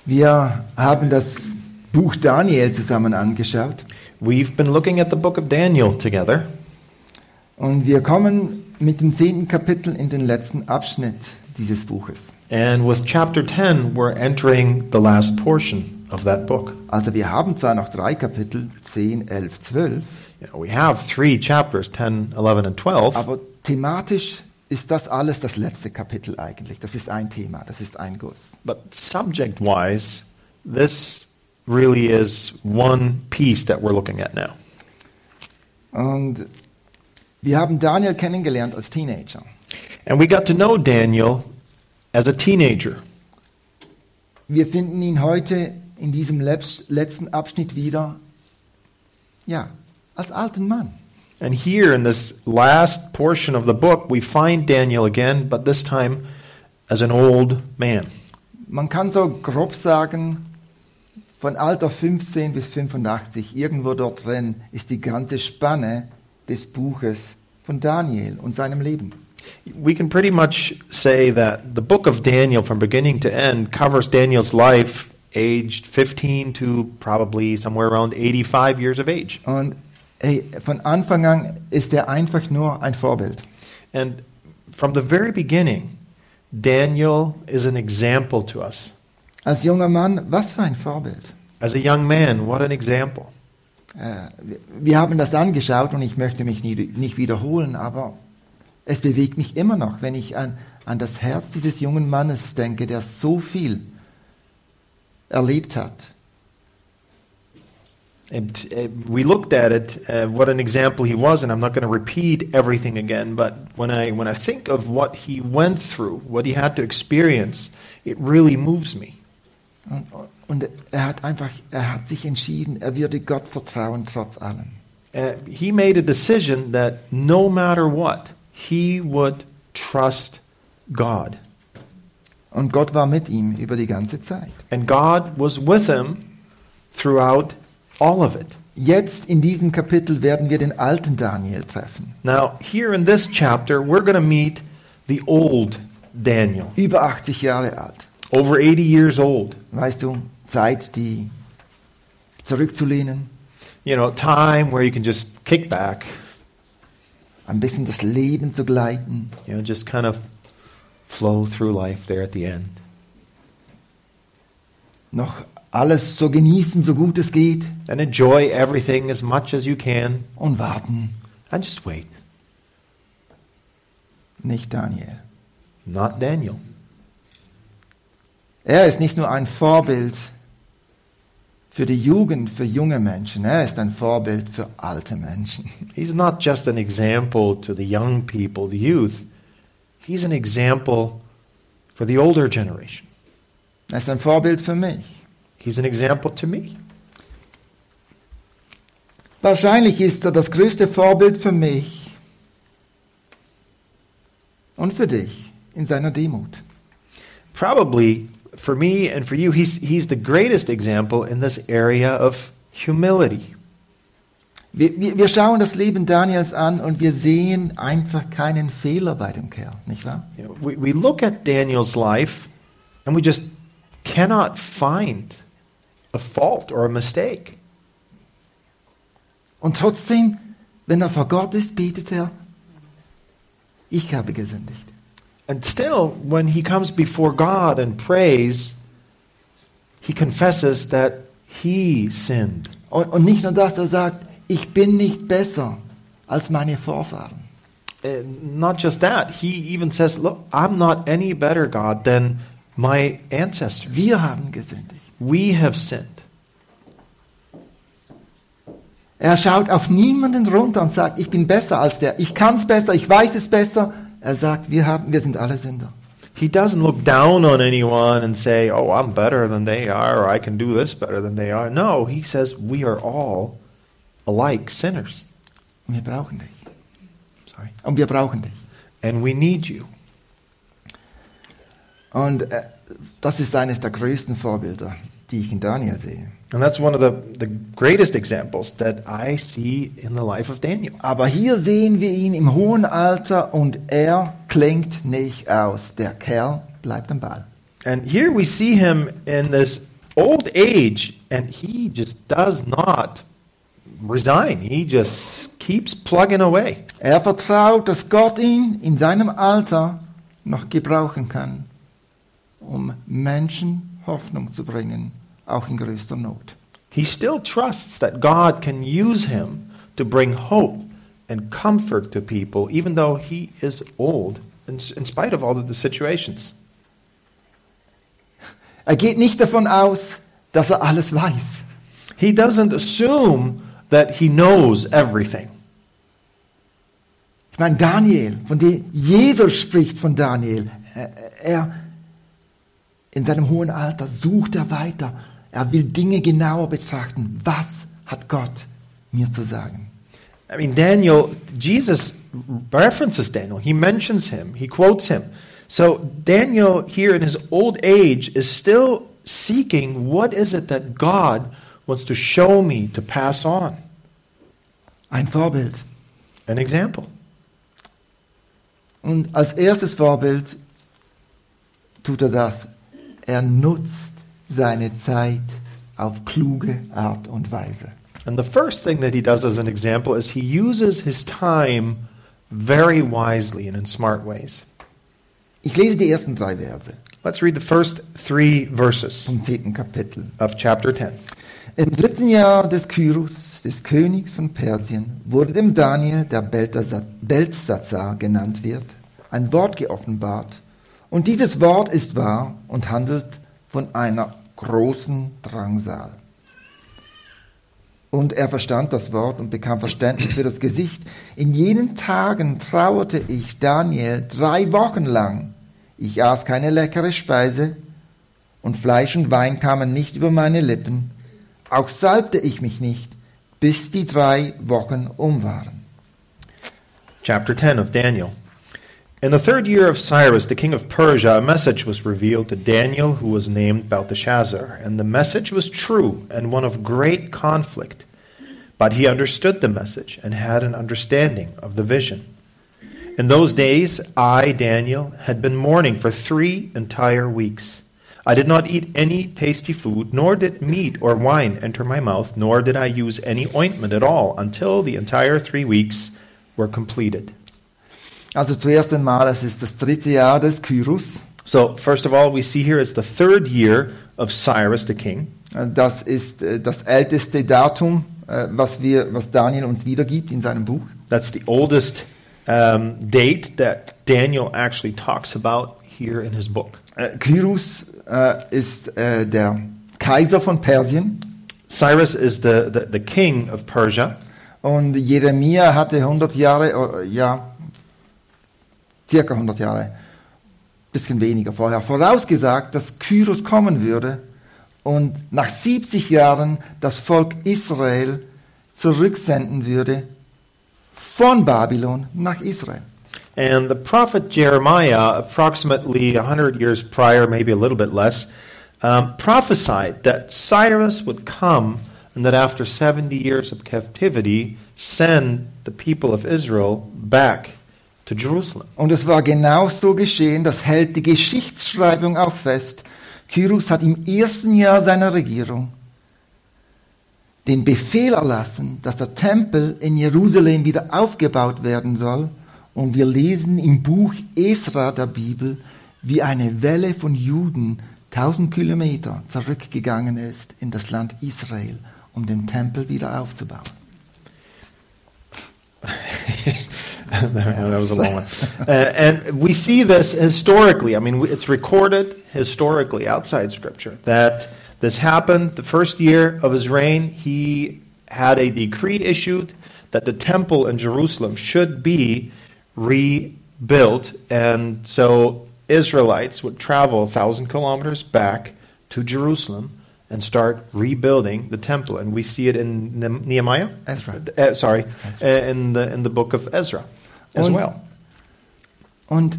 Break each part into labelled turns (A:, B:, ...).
A: Wir haben das Buch Daniel zusammen angeschaut
B: We've been looking at the book of Daniel together,
A: und wir kommen mit dem 10. Kapitel in den letzten Abschnitt dieses Buches.
B: and with chapter 10, we're entering the last portion of that book.
A: Also wir haben zwar noch 3 Kapitel, 10, 11, 12,
B: We have 3 chapters, 10, 11, and 12,
A: aber thematisch ist das alles das letzte Kapitel eigentlich. Das ist ein Thema, das ist ein Guss.
B: but subject-wise, this really is one piece that we're looking at now.
A: Und wir haben Daniel kennengelernt als Teenager.
B: And we got to know Daniel as a teenager.
A: Wir finden ihn heute in diesem letzten Abschnitt wieder, ja, als alten Mann.
B: And here in this last portion of the book, we find Daniel again, but this time as an old man.
A: Man kann so grob sagen, von Alter 15 bis 85, irgendwo dort drin ist die ganze Spanne des Buches von Daniel und seinem Leben.
B: We can pretty much say that the book of Daniel from beginning to end covers Daniel's life aged 15 to probably somewhere around 85 years of age.
A: Und von Anfang an ist er einfach nur ein Vorbild.
B: And from the very beginning, Daniel is an example to us.
A: Als junger Mann, was für ein Vorbild.
B: As a young man, what an example.
A: Wir haben das angeschaut und ich möchte mich nicht wiederholen, aber es bewegt mich immer noch, wenn ich an das Herz dieses jungen Mannes denke, der so viel erlebt hat.
B: And we looked at it, what an example he was, and I'm not going to repeat everything again, but when I think of what he went through, what he had to experience, it really moves me.
A: Und er hat sich entschieden, er würde Gott vertrauen trotz allem.
B: He made a decision that no matter what, he would trust God.
A: Und Gott war mit ihm über die ganze Zeit.
B: And God was with him throughout all of it.
A: Jetzt in diesem Kapitel werden wir den alten Daniel treffen.
B: Now, here in this chapter, we're going to meet the old Daniel,
A: Über 80 Jahre alt.
B: over 80 years old.
A: Weißt du, Zeit, die zurückzulehnen,
B: You know, time where you can just kick back,
A: ein bisschen das Leben zu gleiten.
B: you know, just kind of flow through life there at the end.
A: Noch alles so genießen, so gut es geht
B: And enjoy everything as much as you can
A: und warten.
B: and just wait.
A: Nicht Daniel.
B: Not Daniel.
A: Er ist nicht nur ein Vorbild für die Jugend, für junge Menschen. Er ist ein Vorbild für alte Menschen.
B: He's not just an example to the young people, the youth. He's an example for the older generation.
A: Er ist ein Vorbild für mich.
B: He's an example to me.
A: Wahrscheinlich ist er das größte Vorbild für mich und für dich in seiner Demut.
B: Probably for me and for you, he's the greatest example in this area of humility.
A: Wir schauen das Leben Daniels an und wir sehen einfach keinen Fehler bei dem Kerl, nicht wahr?
B: You know, we look at Daniel's life and we just cannot find a fault or a mistake.
A: Und trotzdem, wenn er vor Gott ist, betet er, ich habe gesündigt.
B: And still, when he comes before God and prays, he confesses that he sinned.
A: Und nicht nur das, er sagt, ich bin nicht besser als meine Vorfahren.
B: Not just that, he even says, look, I'm not any better, God, than my ancestors.
A: Wir haben gesündigt.
B: We have sinned.
A: Er schaut auf niemanden runter und sagt, ich bin besser als der. Ich kann es besser, ich weiß es besser. Er sagt, wir sind alle Sünder.
B: He doesn't look down on anyone and say, oh, I'm better than they are, or I can do this better than they are. No, he says we are all alike sinners.
A: Und wir brauchen dich.
B: Sorry.
A: Und wir brauchen dich.
B: And we need you.
A: Und das ist eines der größten Vorbilder, die ich in Daniel sehe.
B: And that's one of the greatest examples that I see in the life of Daniel.
A: Aber hier sehen wir ihn im hohen Alter und er klingt nicht aus. Der Kerl bleibt am Ball.
B: And here we see him in this old age, and he just does not resign. He just keeps plugging away.
A: Er vertraut, dass Gott ihn in seinem Alter noch gebrauchen kann, um Menschen Hoffnung zu bringen, auch in größter Not.
B: He still trusts that God can use him to bring hope and comfort to people, even though he is old, in spite of all of the situations.
A: Er geht nicht davon aus, dass er alles weiß.
B: He doesn't assume that he knows everything.
A: Ich meine, Daniel, von dem Jesus spricht von Daniel, er in seinem hohen Alter sucht er weiter. Er will Dinge genauer betrachten. Was hat Gott mir zu sagen?
B: I mean, Daniel, Jesus references Daniel. He mentions him. He quotes him. So Daniel here in his old age is still seeking, what is it that God wants to show me to pass on?
A: Ein Vorbild.
B: An example.
A: Und als erstes Vorbild tut er das. Er nutzt seine Zeit auf kluge Art und Weise.
B: And the first thing that he does as an example is he uses his time very wisely and in smart ways.
A: Ich lese die ersten 3 Verse
B: Let's read the first 3 verses
A: vom 10. Kapitel.
B: of chapter 10.
A: Im 3. Jahr des Kyros, des Königs von Persien, wurde dem Daniel, der Beltsatzar genannt wird, ein Wort geoffenbart. Und dieses Wort ist wahr und handelt von einer großen Drangsal. Und er verstand das Wort und bekam Verständnis für das Gesicht. In jenen Tagen trauerte ich, Daniel, 3 Wochen lang. Ich aß keine leckere Speise und Fleisch und Wein kamen nicht über meine Lippen. Auch salbte ich mich nicht, bis die 3 Wochen waren.
B: Chapter 10 of Daniel. In the 3rd year of Cyrus, the king of Persia, a message was revealed to Daniel, who was named Belteshazzar. And the message was true and one of great conflict. But he understood the message and had an understanding of the vision. In those days, I, Daniel, had been mourning for 3 entire weeks. I did not eat any tasty food, nor did meat or wine enter my mouth, nor did I use any ointment at all until the entire 3 weeks were completed.
A: Also zuerst einmal, es ist das 3. Jahr des Kyros.
B: So, first of all, we see here it's the 3rd year of Cyrus the king.
A: Das ist das älteste Datum, was Daniel uns wiedergibt in seinem Buch.
B: That's the oldest date that Daniel actually talks about here in his book.
A: Kyros ist der Kaiser von Persien.
B: Cyrus is the king of Persia.
A: Und Jeremia hatte 100 Jahre, circa 100 Jahre, bisschen weniger vorher, vorausgesagt, dass Kyros kommen würde und nach 70 Jahren das Volk Israel zurücksenden würde von Babylon nach Israel.
B: And the prophet Jeremiah, approximately 100 years prior, maybe a little bit less, prophesied that Cyrus would come and that after 70 years of captivity, send the people of Israel back to Jerusalem.
A: Und es war genau so geschehen, das hält die Geschichtsschreibung auch fest. Kyros hat im 1. Jahr seiner Regierung den Befehl erlassen, dass der Tempel in Jerusalem wieder aufgebaut werden soll. Und wir lesen im Buch Esra der Bibel, wie eine Welle von Juden 1000 Kilometer zurückgegangen ist in das Land Israel, um den Tempel wieder aufzubauen.
B: That was a long one. And we see this historically. I mean, it's recorded historically outside Scripture that this happened the first year of his reign. He had a decree issued that the temple in Jerusalem should be rebuilt. And so Israelites would travel 1,000 kilometers back to Jerusalem and start rebuilding the temple. And we see it in Nehemiah?
A: Ezra.
B: In the book of Ezra as well.
A: Und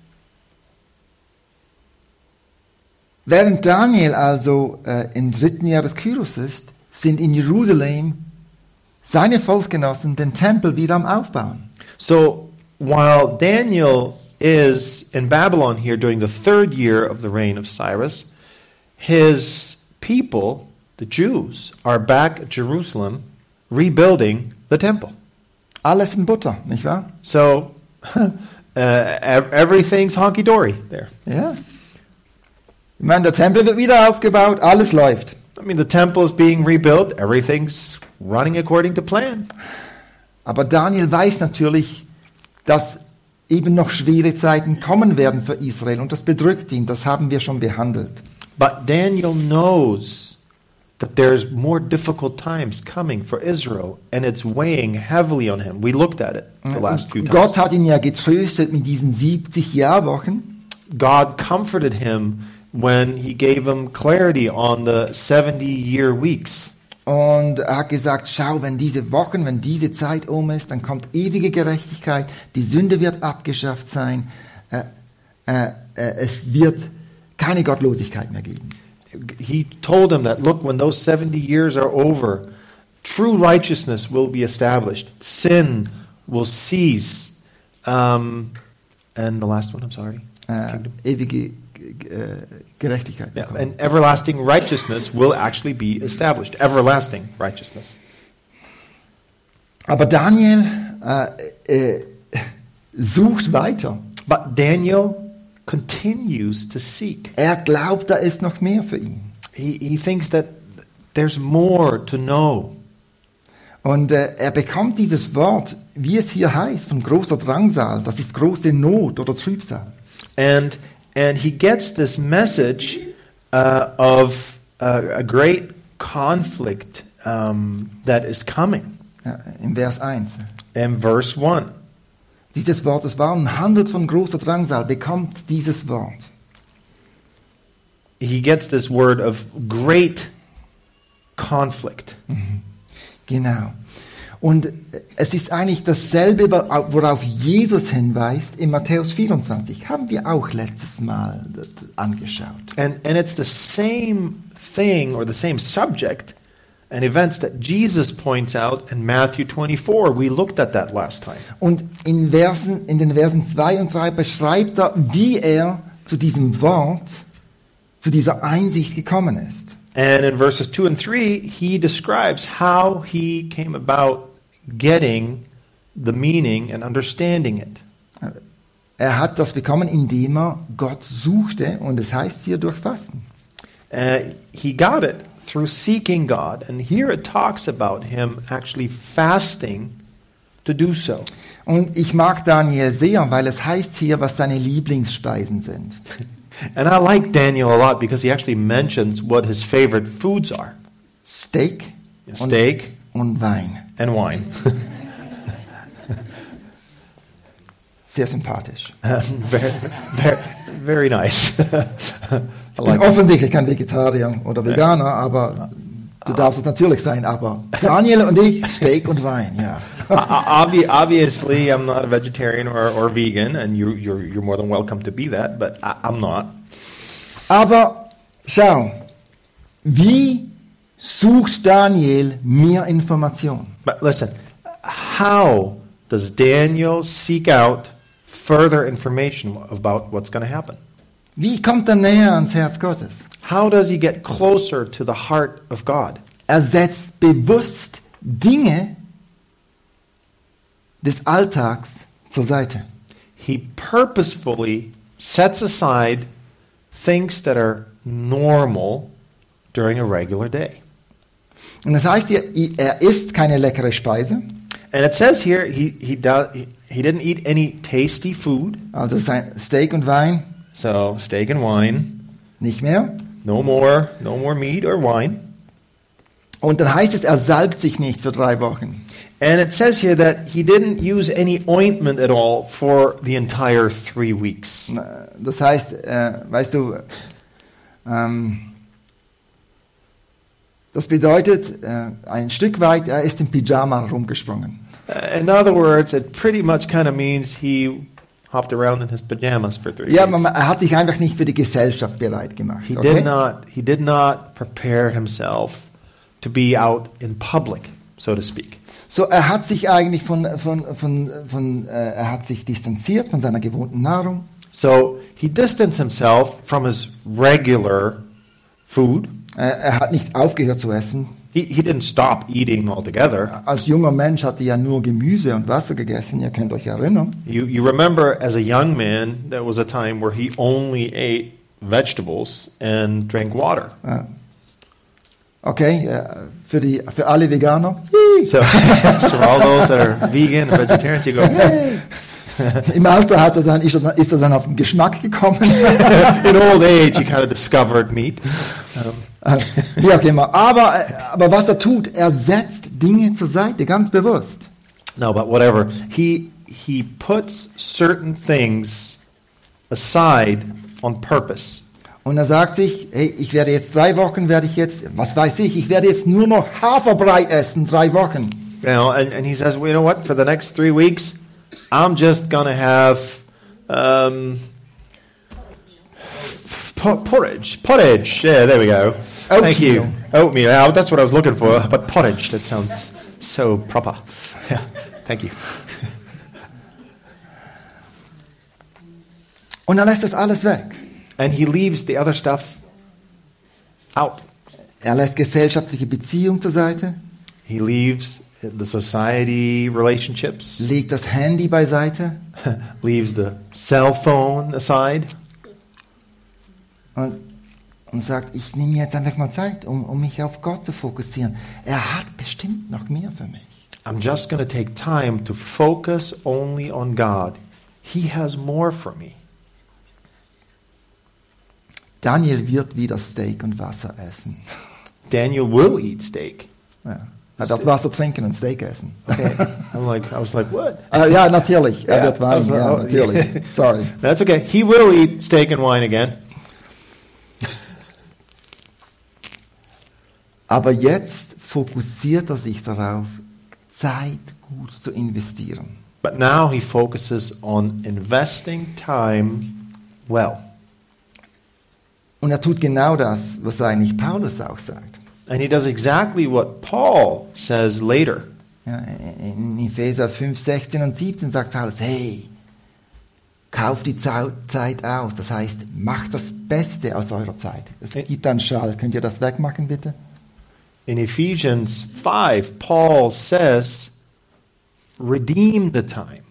A: während Daniel also im 3. Jahr des Kyros ist, sind in Jerusalem seine Volksgenossen den Tempel wieder am Aufbauen.
B: So while Daniel is in Babylon here during the 3rd year of the reign of Cyrus, his people, the Jews, are back at Jerusalem rebuilding the temple.
A: Alles in Butter, nicht wahr?
B: So everything's honky-dory there.
A: Ja. Ich meine, der Tempel wird wieder aufgebaut, alles läuft.
B: I mean, the temple is being rebuilt. Everything's running according to plan.
A: Aber Daniel weiß natürlich, dass eben noch schwere Zeiten kommen werden für Israel und das bedrückt ihn, das haben wir schon behandelt.
B: But Daniel knows that there's more difficult times coming for Israel, and it's weighing heavily on him. We looked at it the last few times.
A: Gott hat ihn ja getröstet mit diesen 70 Jahrwochen.
B: God comforted him when he gave him clarity on the 70-year weeks.
A: Und er hat gesagt, schau, wenn diese Wochen, wenn diese Zeit um ist, dann kommt ewige Gerechtigkeit, die Sünde wird abgeschafft sein, es wird keine Gottlosigkeit mehr geben.
B: He told him that, look, when those 70 years are over, true righteousness will be established. Sin will cease. And the last one, I'm sorry.
A: Ewige Gerechtigkeit.
B: Yeah, and everlasting righteousness will actually be established. Everlasting righteousness.
A: Aber Daniel sucht weiter.
B: But Daniel continues to seek.
A: Er glaubt, da ist noch mehr für ihn.
B: He thinks that there's more to know.
A: Und er bekommt dieses Wort, wie es hier heißt, von großer Drangsal, das ist große Not oder Trübsal.
B: And he gets this message of a great conflict that is coming.
A: Ja, in Vers 1.
B: In verse 1.
A: Dieses Wort, es war und handelt von großer Drangsal, bekommt dieses Wort.
B: He gets this word of great conflict.
A: Genau. Und es ist eigentlich dasselbe, worauf Jesus hinweist in Matthäus 24. Haben wir auch letztes Mal angeschaut.
B: And it's the same thing or the same subject and events that Jesus points out in Matthew 24. We looked at that last time.
A: Und in den Versen 2 und 3 beschreibt er, wie er zu diesem Wort, zu dieser Einsicht gekommen ist.
B: And in verses 2 and 3, he describes how he came about getting the meaning and understanding it.
A: Er hat das bekommen, indem er Gott suchte, und es heißt hier durch Fasten.
B: He got it through seeking God, and here it talks about him actually fasting to do so.
A: Und ich mag Daniel sehr, weil es heißt hier, was seine Lieblingsspeisen sind.
B: And I like Daniel a lot because he actually mentions what his favorite foods are.
A: Steak,
B: Steak
A: und Wein.
B: and wine.
A: Sehr sympathisch.
B: Very nice.
A: Ich bin offensichtlich kein Vegetarier oder Veganer, aber du darfst es natürlich sein. Aber Daniel und ich, Steak und Wein, ja.
B: Obviously, I'm not a vegetarian or vegan, and you're more than welcome to be that, but I'm not.
A: Aber schau, wie sucht Daniel mehr Informationen?
B: But listen, how does Daniel seek out further information about what's going to happen?
A: Wie kommt er näher ans Herz Gottes?
B: How does he get closer to the heart of God?
A: Er setzt bewusst Dinge des Alltags zur Seite.
B: He purposefully sets aside things that are normal during a regular day.
A: Und das heißt, er isst keine leckere Speise.
B: And it says here he didn't eat any tasty food.
A: Also sein Steak und Wein
B: So steak and wine,
A: nicht mehr.
B: no more meat or wine.
A: Und dann heißt es, er salbt sich nicht für 3 Wochen.
B: And it says here that he didn't use any ointment at all for the entire 3 weeks.
A: Das heißt, weißt du, das bedeutet, ein Stück weit, er ist im Pyjama rumgesprungen.
B: In other words, it pretty much kind of means he hopped around in his pajamas for 3
A: Ja,
B: weeks.
A: er hat sich einfach nicht für die Gesellschaft bereit gemacht.
B: He
A: Okay?
B: did not prepare himself to be out in public, so to speak.
A: So, er hat sich eigentlich er hat sich distanziert von seiner gewohnten Nahrung.
B: So he distanced himself from his regular food.
A: Er hat nicht aufgehört zu essen.
B: He didn't stop eating altogether.
A: Als junger Mensch hat er ja nur Gemüse und Wasser gegessen. Ihr könnt euch erinnern.
B: You remember as a young man, there was a time where he only ate vegetables and drank water.
A: Okay, für alle Veganer.
B: So for all those that are vegan and vegetarians, you go, hey.
A: Im Alter ist er dann auf den Geschmack gekommen.
B: In old age, he kind of discovered meat.
A: Wie auch immer. Aber was er tut, er setzt Dinge zur Seite, ganz bewusst.
B: No, but whatever. He puts certain things aside on purpose.
A: Und er sagt sich, hey, ich werde jetzt 3 Wochen, was weiß ich werde jetzt nur noch Haferbrei essen, 3 Wochen.
B: You know, and he says, well, you know what? For the next 3 weeks, I'm just gonna have porridge. Yeah, there we go.
A: Oatmeal.
B: Thank you. Oatmeal. Yeah, that's what I was looking for. But porridge, that sounds so proper. Yeah, thank you.
A: Und er lässt das alles weg.
B: And he leaves the other stuff out.
A: Er lässt gesellschaftliche Beziehungen zur Seite.
B: He leaves the society relationships.
A: Legt das Handy beiseite.
B: Leaves the cell phone aside.
A: Und sagt, ich nehme jetzt einfach mal Zeit, um mich auf Gott zu fokussieren. Er hat bestimmt noch mehr für mich.
B: I'm just going to take time to focus only on God. He has more for me.
A: Daniel wird wieder Steak und Wasser essen.
B: Daniel will eat steak.
A: Ja. Er wird Wasser trinken und Steak essen.
B: Okay. I was like, what?
A: Ja, natürlich. Er
B: Yeah,
A: wird Wein, ja, natürlich. Sorry.
B: That's okay. He will eat steak and wine again.
A: Aber jetzt fokussiert er sich darauf, Zeit gut zu investieren.
B: But now he focuses on investing time well.
A: Und er tut genau das, was eigentlich Paulus auch sagt.
B: And he does exactly what Paul says later.
A: Ja, in Epheser 5, 16 und 17 sagt Paulus, hey, kauft die Zeit aus. Das heißt, macht das Beste aus eurer Zeit. Es gibt einen Schall. Könnt ihr das wegmachen, bitte?
B: In Ephesians 5, Paul says, redeem the time.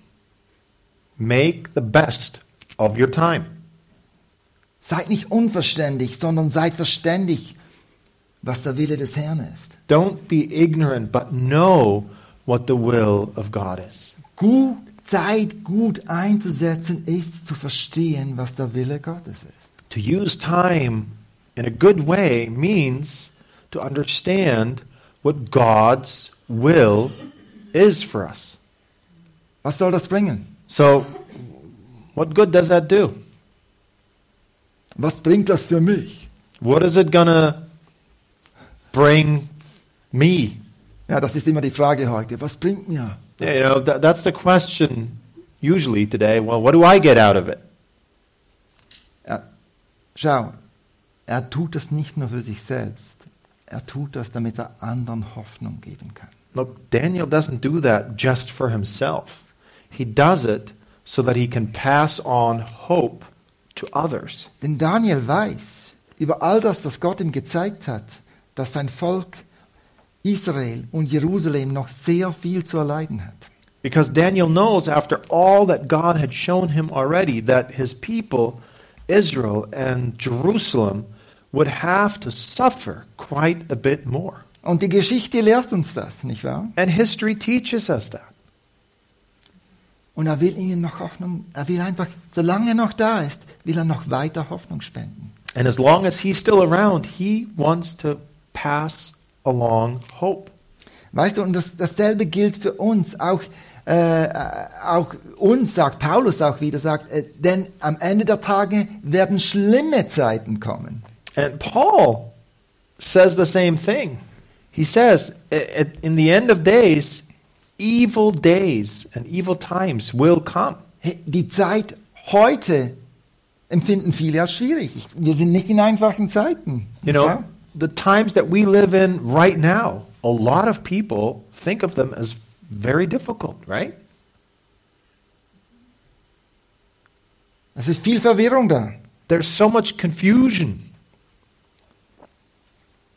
B: Make the best of your time.
A: Seid nicht unverständig, sondern seid verständig, was der Wille des Herrn ist.
B: Don't be ignorant, but know what the will of God is.
A: Zeit gut einzusetzen, ist zu verstehen, was der Wille Gottes ist.
B: To use time in a good way means to understand what God's will is for us.
A: Was soll das bringen?
B: So, what good does that do?
A: Was bringt das für mich?
B: What is it gonna bring me?
A: Ja, das ist immer die Frage heute. Was bringt mir?
B: Yeah, you know, that's the question usually today. Well, what do I get out of it?
A: Ja, schau, er tut das nicht nur für sich selbst. Er tut das, damit er anderen Hoffnung geben kann.
B: Look, Daniel doesn't do that just for himself. He does it so that he can pass on hope to others.
A: Denn Daniel weiß über all das, was Gott ihm gezeigt hat, dass sein Volk Israel und Jerusalem noch sehr viel zu erleiden hat.
B: Because Daniel knows after all that God had shown him already that his people, Israel and Jerusalem, would have to suffer quite a bit more.
A: Und die Geschichte lehrt uns das, nicht wahr?
B: And history teaches us that.
A: Und er will ihnen noch Hoffnung, er will einfach, solange er noch da ist, will er noch weiter Hoffnung spenden.
B: And as long as he's still around, he wants to pass along hope.
A: Weißt du, und dasselbe gilt für uns, auch uns, sagt Paulus auch wieder, sagt, denn am Ende der Tage werden schlimme Zeiten kommen.
B: And Paul says the same thing. He says, in the end of days and evil times will come.
A: Die Zeit heute empfinden viele als schwierig. Wir sind nicht in einfachen Zeiten.
B: You know, the times that we live in right now, a lot of people think of them as very difficult, right?
A: Es ist viel Verwirrung da.
B: There's so much confusion.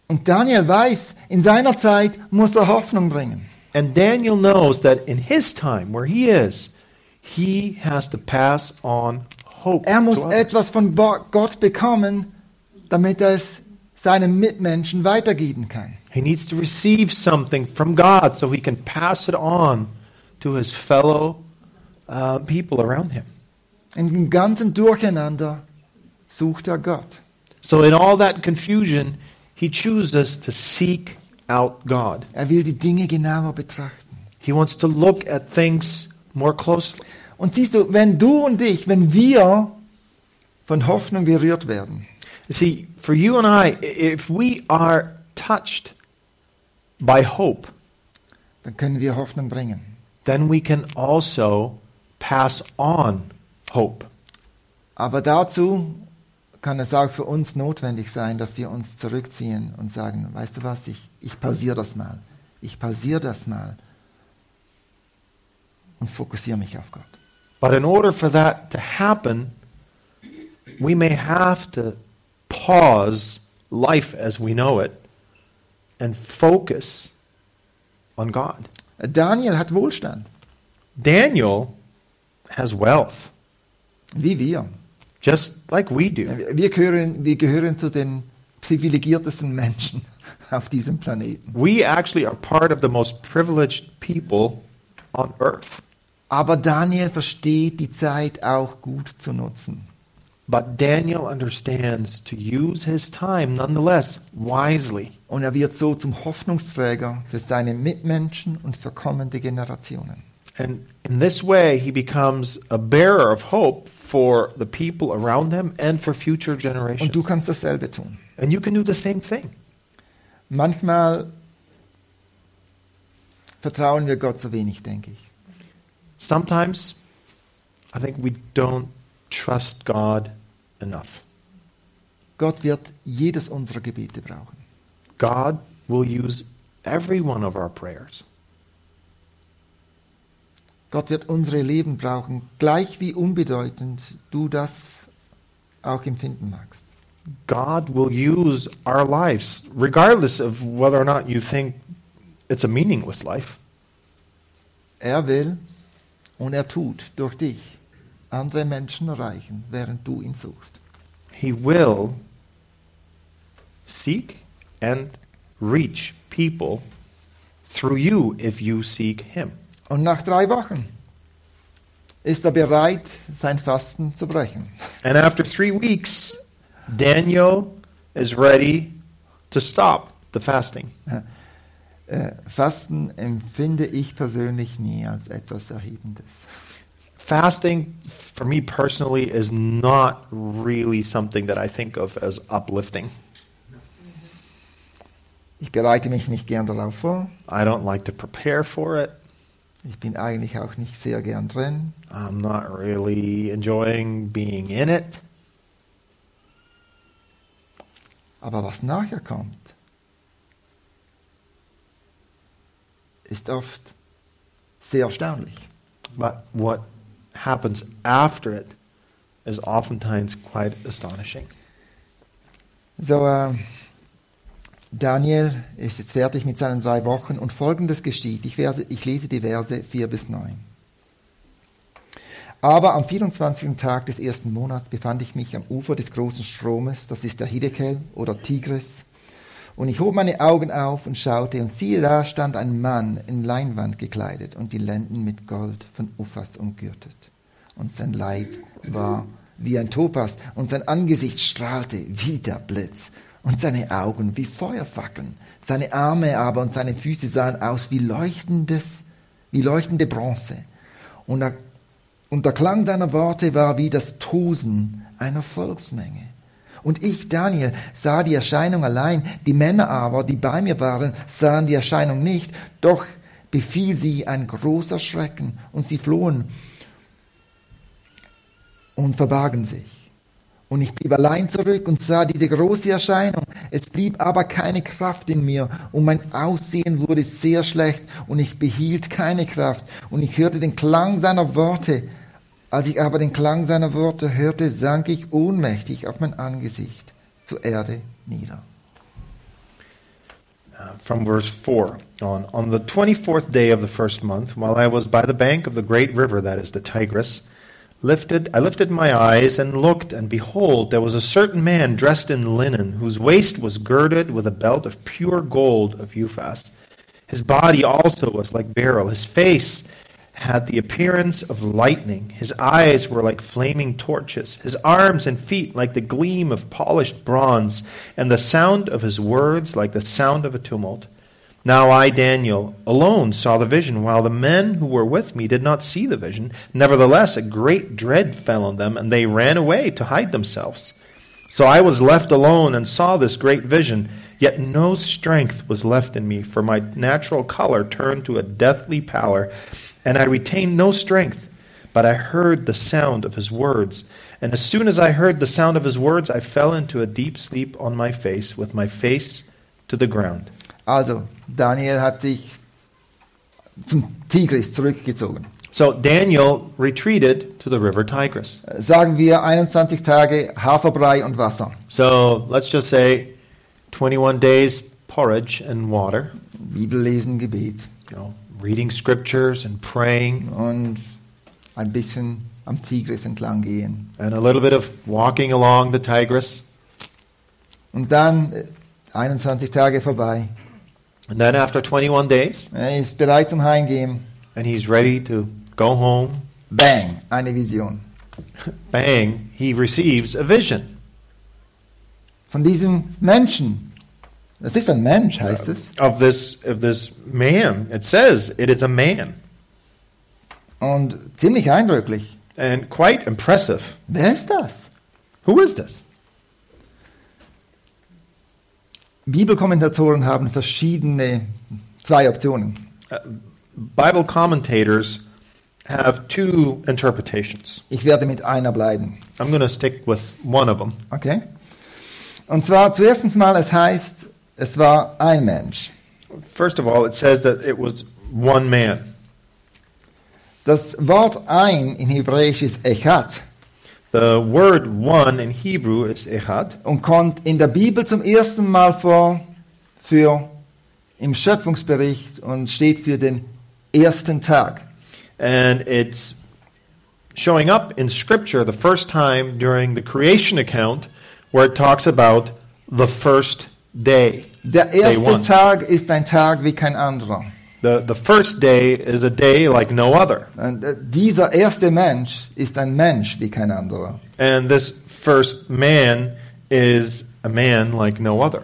A: Und Daniel weiß, in seiner Zeit muss er Hoffnung bringen.
B: And Daniel knows that in his time, where he has to pass on hope.
A: Er muss
B: to others.
A: etwas von Gott bekommen, damit er es seinen Mitmenschen weitergeben kann.
B: He needs to receive something from God so he can pass it on to his fellow people around him.
A: In dem ganzen Durcheinander sucht er Gott.
B: So in all that confusion, he chooses to seek out God.
A: Er will die Dinge genauer betrachten.
B: He wants to look at things more closely.
A: Und siehst du, wenn du und ich, wenn wir von Hoffnung berührt werden,
B: You see, for you and I, if we are touched by hope,
A: dann können wir Hoffnung bringen.
B: then we can also pass on hope.
A: Aber dazu kann es auch für uns notwendig sein, dass wir uns zurückziehen und sagen, weißt du was, ich pausiere das mal. Ich pausiere das mal und fokussiere mich auf Gott.
B: But in order for that to happen, we may have to pause life as we know it and focus on God.
A: Daniel hat Wohlstand,
B: Daniel has wealth,
A: wie wir.
B: just like we do.
A: Wir gehören zu den privilegiertesten Menschen auf diesem Planeten.
B: We actually are part of the most privileged people on earth.
A: Aber Daniel versteht die Zeit auch gut zu nutzen.
B: But Daniel understands to use his time nonetheless wisely.
A: Und er wird so zum Hoffnungsträger für seine Mitmenschen und für kommende Generationen.
B: And in this way, he becomes a bearer of hope for the people around him and for future generations.
A: Und du kannst dasselbe tun.
B: And you can do the same thing.
A: Manchmal vertrauen wir Gott so wenig, denke ich.
B: Sometimes, I think we don't trust God enough.
A: Gott wird jedes unserer Gebete brauchen.
B: God will use every one of our prayers.
A: Gott wird unsere Leben brauchen, gleich wie unbedeutend du das auch empfinden magst.
B: God will use our lives, regardless of whether or not you think it's a meaningless life.
A: Er will und er tut durch dich andere Menschen erreichen, während du ihn suchst.
B: He will seek and reach people through you if you seek him.
A: Und nach 3 Wochen ist er bereit, sein Fasten zu brechen.
B: And after 3 weeks, Daniel is ready to stop the fasting.
A: Fasten empfinde ich persönlich nie als etwas Erhebendes.
B: Fasting, for me personally, is not really something that I think of as uplifting.
A: Ich bereite mich nicht gern darauf vor.
B: I don't like to prepare for it.
A: Ich bin eigentlich auch nicht sehr gern drin.
B: I'm not really enjoying being in it.
A: Aber was nachher kommt, ist oft sehr erstaunlich.
B: But what happens after it is oftentimes quite astonishing.
A: So, Daniel ist jetzt fertig mit seinen 3 Wochen und Folgendes geschieht. Ich lese die Verse 4 bis 9. Aber am 24. Tag des 1. Monats befand ich mich am Ufer des großen Stromes, das ist der Hiddekel oder Tigris. Und ich hob meine Augen auf und schaute, und siehe, da stand ein Mann in Leinwand gekleidet und die Lenden mit Gold von Uphas umgürtet. Und sein Leib war wie ein Topas und sein Angesicht strahlte wie der Blitz und seine Augen wie Feuerfackeln. Seine Arme aber und seine Füße sahen aus wie leuchtende Bronze. Und der Klang seiner Worte war wie das Tosen einer Volksmenge. Und ich, Daniel, sah die Erscheinung allein, die Männer aber, die bei mir waren, sahen die Erscheinung nicht, doch befiel sie ein großer Schrecken, und sie flohen und verbargen sich. Und ich blieb allein zurück und sah diese große Erscheinung. Es blieb aber keine Kraft in mir, und mein Aussehen wurde sehr schlecht, und ich behielt keine Kraft, und ich hörte den Klang seiner Worte. Als ich aber den Klang seiner Worte hörte, sank ich ohnmächtig auf mein Angesicht zur Erde nieder.
B: from verse 4 on. On the 24th day of the first month, while I was by the bank of the great river, that is the Tigris, I lifted my eyes and looked, and behold, there was a certain man dressed in linen, whose waist was girded with a belt of pure gold of Uphaz. His body also was like beryl. His face had the appearance of lightning. His eyes were like flaming torches. His arms and feet like the gleam of polished bronze, and the sound of his words like the sound of a tumult. Now I, Daniel, alone saw the vision, while the men who were with me did not see the vision. Nevertheless, a great dread fell on them, and they ran away to hide themselves. So I was left alone and saw this great vision, yet no strength was left in me, for my natural color turned to a deathly pallor, and I retained no strength. But I heard the sound of his words, and as soon as I heard the sound of his words, I fell into a deep sleep on my face, with my face to the ground.
A: Also, Daniel hat sich zum Tigris zurückgezogen.
B: So Daniel retreated to the river Tigris.
A: Sagen wir 21 Tage Haferbrei und Wasser.
B: So let's just say 21 days porridge and water.
A: Bibellesen, Gebet.
B: You know, reading scriptures and praying.
A: Und ein bisschen am Tigris entlang gehen.
B: And a little bit of walking along the Tigris.
A: Und dann 21 Tage vorbei.
B: And then after 21 days,
A: Er ist bereit zum Heimgehen.
B: and he's ready to go home,
A: Bang, eine Vision.
B: bang, he receives a vision.
A: Von diesem Menschen. Das ist ein Mensch, heißt es.
B: Of this man. It says it is a man.
A: Und ziemlich eindrücklich.
B: And quite impressive.
A: Wer ist das?
B: Who is this?
A: Bibelkommentatoren haben zwei Optionen.
B: Bible commentators have two interpretations.
A: Ich werde mit einer bleiben.
B: I'm going to stick with one of them.
A: Okay? Und zwar zuerst mal, es heißt, es war ein Mensch.
B: First of all, it says that it was one man.
A: Das Wort ein in Hebräisch ist echad
B: The word one in Hebrew is echad.
A: und kommt in der Bibel zum ersten Mal vor im Schöpfungsbericht und steht für den ersten Tag.
B: And it's showing up in Scripture the first time during the creation account where it talks about the first day.
A: Der
B: Day
A: erste
B: one.
A: Tag ist ein Tag wie kein anderer.
B: The first day is a day like no other.
A: Und dieser erste Mensch ist ein Mensch wie kein anderer.
B: And this first man is a man like no other.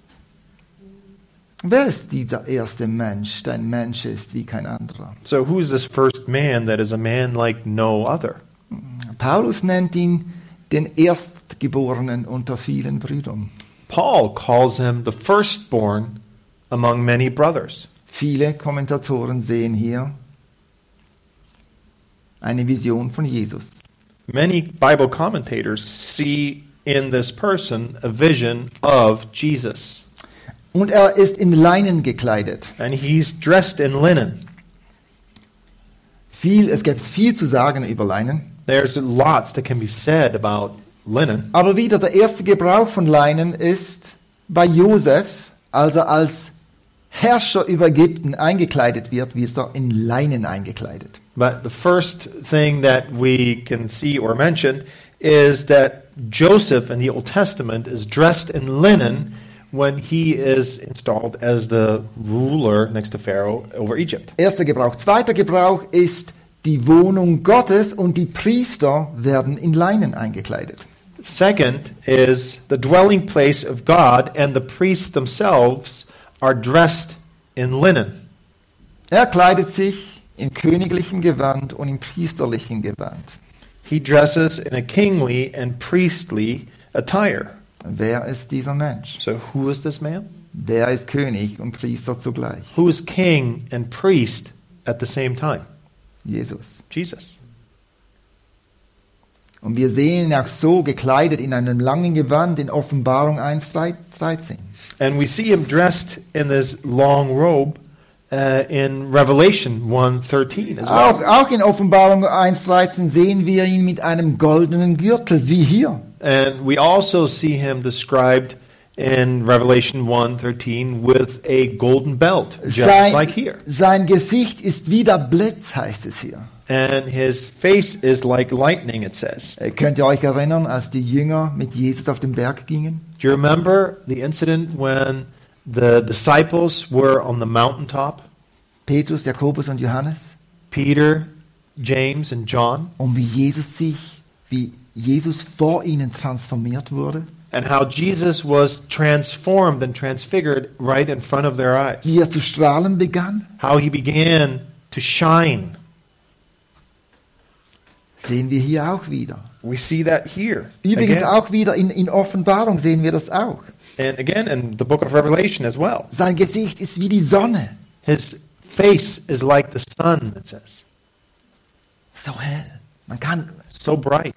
A: Wer ist dieser erste Mensch, der ein Mensch ist wie kein anderer?
B: So who's this first man that is a man like no other?
A: Paulus nennt ihn den Erstgeborenen unter vielen Brüdern.
B: Paul calls him the firstborn among many brothers.
A: Viele Kommentatoren sehen hier eine Vision von Jesus.
B: Many Bible commentators see in this person a vision of Jesus.
A: Und er ist in Leinen gekleidet.
B: And he's dressed in linen.
A: Es gibt viel zu sagen über Leinen.
B: There's lots that can be said about linen.
A: Aber wieder der erste Gebrauch von Leinen ist bei Josef, als er als Herrscher über Ägypten eingekleidet wird er in Leinen eingekleidet.
B: But the first thing that we can see or mention is that Joseph in the Old Testament is dressed in linen when he is installed as the ruler next to Pharaoh over Egypt.
A: Erster Gebrauch. Zweiter Gebrauch ist die Wohnung Gottes und die Priester werden in Leinen eingekleidet.
B: Second is the dwelling place of God, and the priests themselves are dressed in linen.
A: Er kleidet sich im königlichen Gewand und im priesterlichen Gewand.
B: He dresses in a kingly and priestly attire.
A: Wer ist dieser Mensch?
B: So who is this man?
A: Der ist König und Priester zugleich.
B: Who is king and priest at the same time?
A: Jesus.
B: Jesus.
A: Und wir sehen ihn auch so gekleidet in einem langen Gewand in Offenbarung 1,13.
B: And we see him dressed in this long robe in Revelation 1:13 as well.
A: Auch in Offenbarung 1,13 sehen wir ihn mit einem goldenen Gürtel, wie hier.
B: And we also see him described in Revelation 1:13 with a golden belt, just like here.
A: Sein Gesicht ist wie der Blitz, heißt es hier.
B: And his face is like lightning, it says.
A: Könnt ihr euch erinnern, als die Jünger mit Jesus auf den Berg gingen?
B: Do you remember the incident when the disciples were on the mountaintop?
A: Petrus, Jakobus und Johannes.
B: Peter, James, and John.
A: Und wie Jesus vor ihnen transformiert wurde.
B: And how Jesus was transformed and transfigured right in front of their eyes.
A: Wie zu strahlen begann.
B: How he began to shine.
A: Sehen wir hier auch wieder.
B: We see that here.
A: Übrigens
B: again.
A: auch wieder in Offenbarung sehen wir das auch.
B: And again in the book of Revelation as well.
A: Sein Gesicht ist wie die Sonne.
B: His face is like the sun, it says.
A: So hell. Man kann.
B: So bright.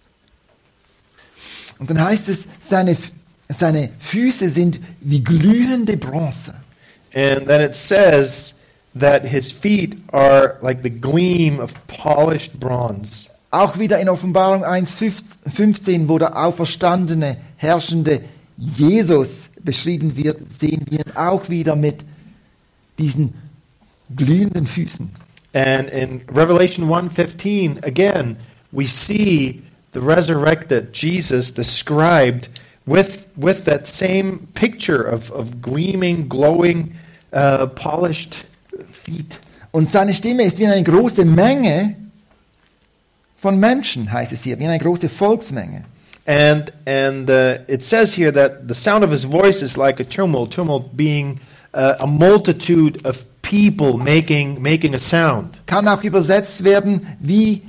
A: Und dann heißt es, seine Füße sind wie glühende Bronze.
B: And then it says that his feet are like the gleam of polished bronze.
A: Auch wieder in Offenbarung 1,15, wo der auferstandene, herrschende Jesus beschrieben wird, sehen wir ihn auch wieder mit diesen glühenden Füßen.
B: And in Revelation 1:15, again, we see the resurrected Jesus described with that same picture of gleaming, glowing, polished feet.
A: Und seine Stimme ist wie eine große Menge von Menschen, heißt es hier, wie eine große Volksmenge.
B: And it says here that the sound of his voice is like a tumult being a multitude of people making a sound.
A: Kann auch übersetzt werden wie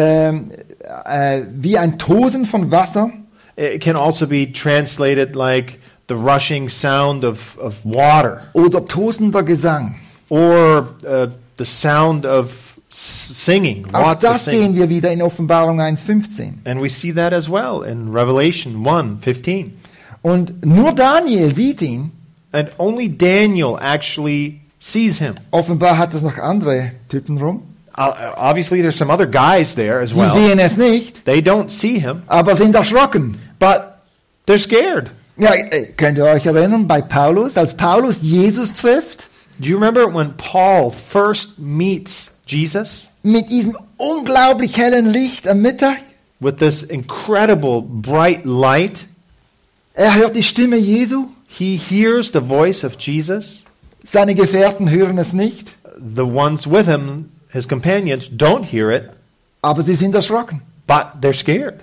A: ein Tosen von Wasser.
B: It can also be translated like the rushing sound of water.
A: Oder tosender Gesang.
B: Or the sound of singing.
A: Auch
B: Lots of
A: das
B: singing.
A: sehen wir wieder in Offenbarung 1,15.
B: And we see that as well in Revelation 1:15.
A: Und nur Daniel sieht ihn.
B: And only Daniel actually sees him.
A: Offenbar hat es noch andere Typen rum.
B: Obviously there's some other guys there as
A: Die
B: well.
A: sehen es nicht,
B: They don't see him,
A: aber sind erschrocken.
B: but they're scared.
A: Ja, könnt ihr euch erinnern, bei Paulus, als Paulus Jesus trifft,
B: Do you remember when Paul first meets Jesus?
A: mit diesem unglaublich hellen Licht am Mittag?
B: With this incredible bright light,
A: Er hört die Stimme Jesu,
B: he hears the voice of Jesus.
A: seine Gefährten hören es nicht,
B: The ones with him, his companions, don't hear it,
A: aber sie sind erschrocken.
B: but they're scared.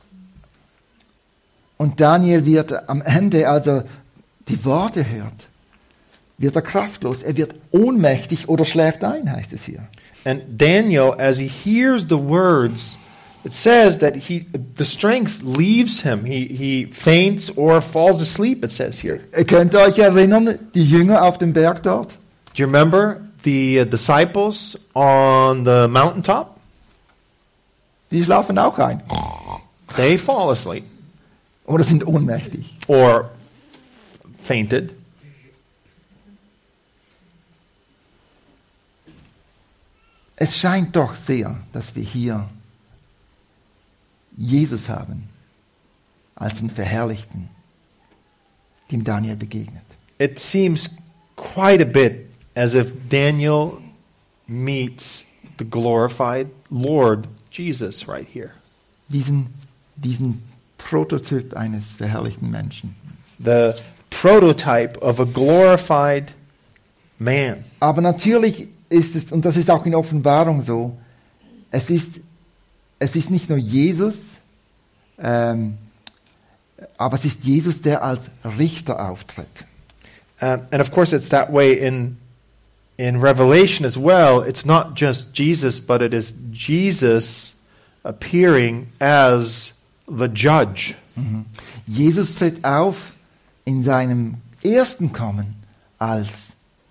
A: Und Daniel wird am Ende, als er die Worte hört, wird er kraftlos, er wird ohnmächtig oder schläft ein, heißt es hier.
B: And Daniel, as he hears the words, it says that the strength leaves him. He faints or falls asleep, it says here.
A: Könnt ihr euch erinnern, die Jünger auf dem Berg dort?
B: Do you remember the disciples on the mountaintop?
A: Die schlafen auch ein
B: They fall asleep
A: oder sind ohnmächtig.
B: or fainted.
A: Es scheint doch sehr, dass wir hier Jesus haben als den Verherrlichten, dem Daniel begegnet.
B: It seems quite a bit as if Daniel meets the glorified Lord Jesus right here.
A: Diesen Prototyp eines verherrlichten Menschen.
B: The prototype of a glorified man.
A: Aber natürlich ist es, und das ist auch in Offenbarung so, es ist nicht nur Jesus, aber es ist Jesus, der als Richter auftritt.
B: And of course it's that way in Revelation as well. It's not just Jesus, but it is Jesus appearing as the judge.
A: Mhm. Jesus tritt auf in seinem ersten Kommen als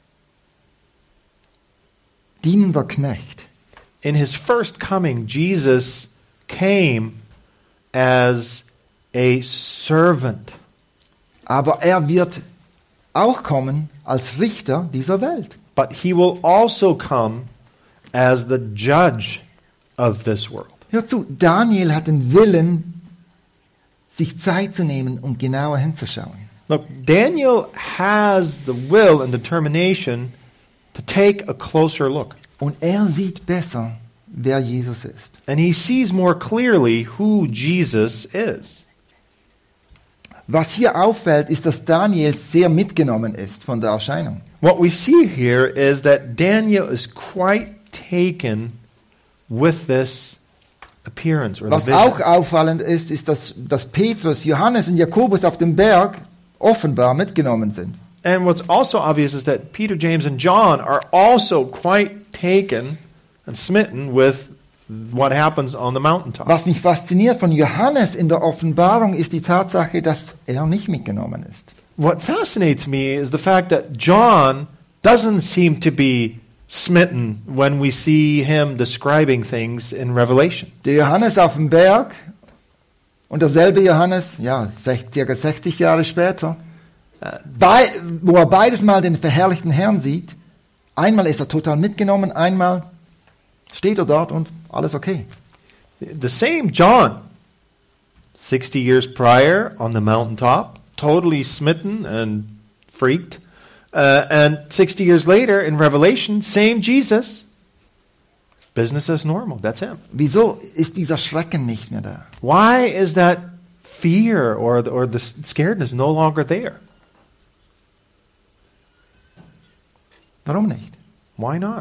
A: dienender Knecht.
B: In his first coming, Jesus came as a servant.
A: Aber er wird auch kommen als Richter dieser Welt.
B: But he will also come as the judge of this world.
A: Hör zu, Daniel hat den Willen, sich Zeit zu nehmen und genauer hinzuschauen.
B: Look, Daniel has the will and determination to take a closer look.
A: Und er sieht besser, wer Jesus ist.
B: And he sees more clearly who Jesus is.
A: Was hier auffällt, ist, dass Daniel sehr mitgenommen ist von der Erscheinung.
B: What we see here is that Daniel is quite taken with this appearance or the
A: Was
B: vision.
A: auch auffallend ist, ist, dass Petrus, Johannes und Jakobus auf dem Berg offenbar mitgenommen sind.
B: And what's also obvious is that Peter, James, and John are also quite taken and smitten with what happens on the mountaintop.
A: Was mich fasziniert von Johannes in der Offenbarung ist die Tatsache, dass er nicht mitgenommen ist.
B: What fascinates me is the fact that John doesn't seem to be smitten when we see him describing things in Revelation.
A: Der Johannes auf dem Berg und derselbe Johannes, ja, circa 60 Jahre später, wo er beides Mal den verherrlichten Herrn sieht, einmal ist er total mitgenommen, einmal steht er dort und alles okay.
B: The same John, 60 years prior on the mountaintop, totally smitten and freaked. And 60 years later in Revelation, same Jesus, business as normal. That's him.
A: Wieso ist dieser Schrecken nicht mehr da?
B: Why is that fear or the scaredness no longer there?
A: Warum nicht?
B: Why not?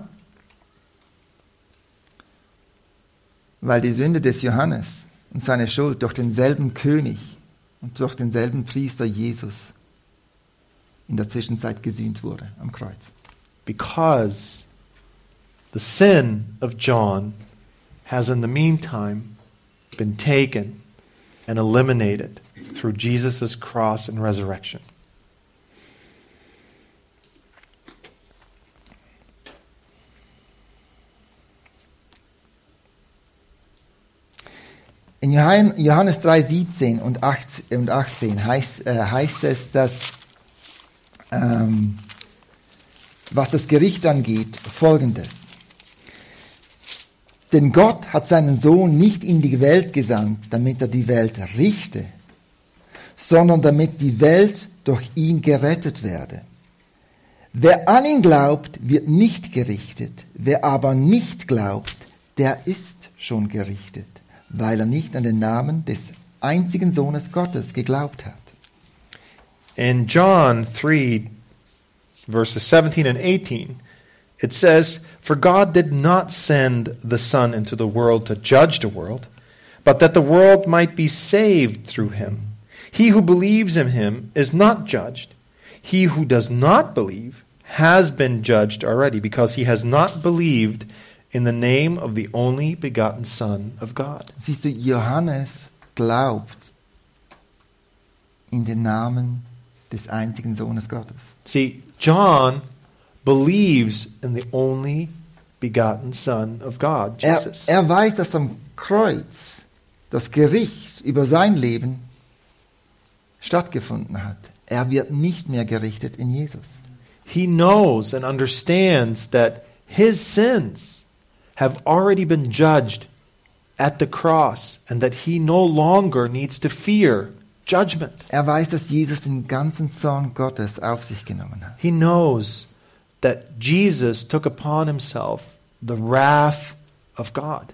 A: Weil die Sünde des Johannes und seine Schuld durch denselben König und durch denselben Priester Jesus in der Zwischenzeit gesühnt wurde am Kreuz.
B: Because the sin of John has in the meantime been taken and eliminated through Jesus' cross and resurrection.
A: In Johannes 3,17 und 18 heißt es, dass was das Gericht angeht, Folgendes. Denn Gott hat seinen Sohn nicht in die Welt gesandt, damit er die Welt richte, sondern damit die Welt durch ihn gerettet werde. Wer an ihn glaubt, wird nicht gerichtet. Wer aber nicht glaubt, der ist schon gerichtet, weil er nicht an den Namen des einzigen Sohnes Gottes geglaubt hat.
B: In John 3, verses 17 and 18, it says, "For God did not send the Son into the world to judge the world, but that the world might be saved through him. He who believes in him is not judged. He who does not believe has been judged already, because he has not believed in the name of the only begotten Son of God."
A: Siehst du, Johannes glaubt in den Namen des einzigen Sohnes Gottes.
B: See, John believes in the only begotten Son of God, Jesus.
A: Er weiß, dass am Kreuz das Gericht über sein Leben stattgefunden hat. Er wird nicht mehr gerichtet in Jesus.
B: He knows and understands that his sins have already been judged at the cross and that he no longer needs to fear judgment.
A: Er weiß, dass Jesus den ganzen Zorn Gottes auf sich genommen hat.
B: He knows that Jesus took upon himself the wrath of God.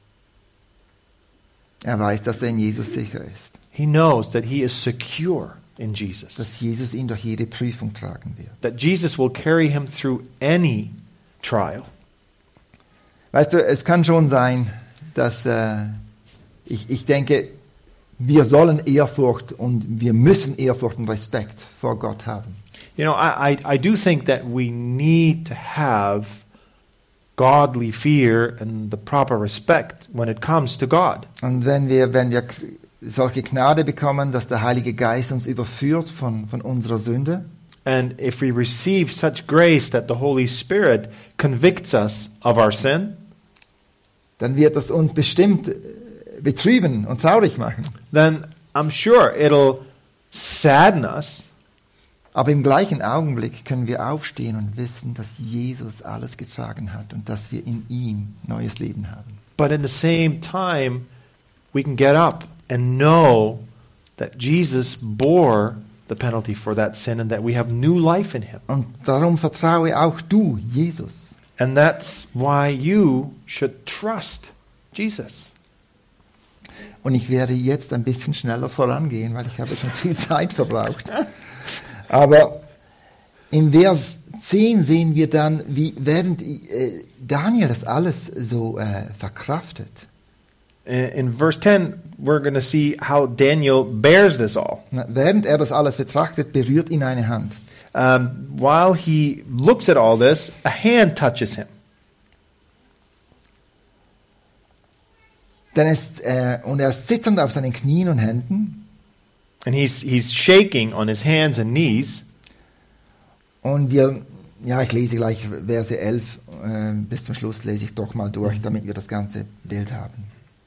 A: Er weiß, dass er in Jesus sicher ist.
B: He knows that he is secure in Jesus.
A: Dass Jesus ihn durch jede Prüfung tragen wird.
B: That Jesus will carry him through any trial.
A: Weißt du, es kann schon sein, dass ich denke, wir sollen Ehrfurcht und wir müssen Ehrfurcht und Respekt vor Gott haben.
B: You know, I do think that we need to have godly fear and the proper respect when it comes to God.
A: Und wenn wir solche Gnade bekommen, dass der Heilige Geist uns überführt von unserer Sünde,
B: and if we receive such grace that the Holy Spirit convicts us of our sin,
A: dann wird das uns bestimmt betrüben und traurig machen.
B: then I'm sure it'll sadden us.
A: Aber im gleichen Augenblick können wir aufstehen und wissen, dass Jesus alles getragen hat und dass wir in ihm neues Leben haben.
B: But in the same time, we can get up and know that Jesus bore the penalty for that sin and that we have new life in him.
A: Und darum vertraue auch du Jesus.
B: And that's why you should trust Jesus.
A: Und ich werde jetzt ein bisschen schneller vorangehen, weil ich habe schon viel Zeit verbraucht. Aber im Vers 10 sehen wir dann, wie während Daniel das alles so verkraftet.
B: In verse 10, we're going to see how Daniel bears this all.
A: Während das alles betrachtet, berührt ihn eine Hand.
B: While he looks at all this, a hand touches him.
A: Er ist sitzend auf seinen Knien und Händen.
B: And he's shaking on his hands and knees.
A: Und ich lese gleich Verse 11, bis zum Schluss lese ich doch mal durch, damit wir das ganze Bild haben.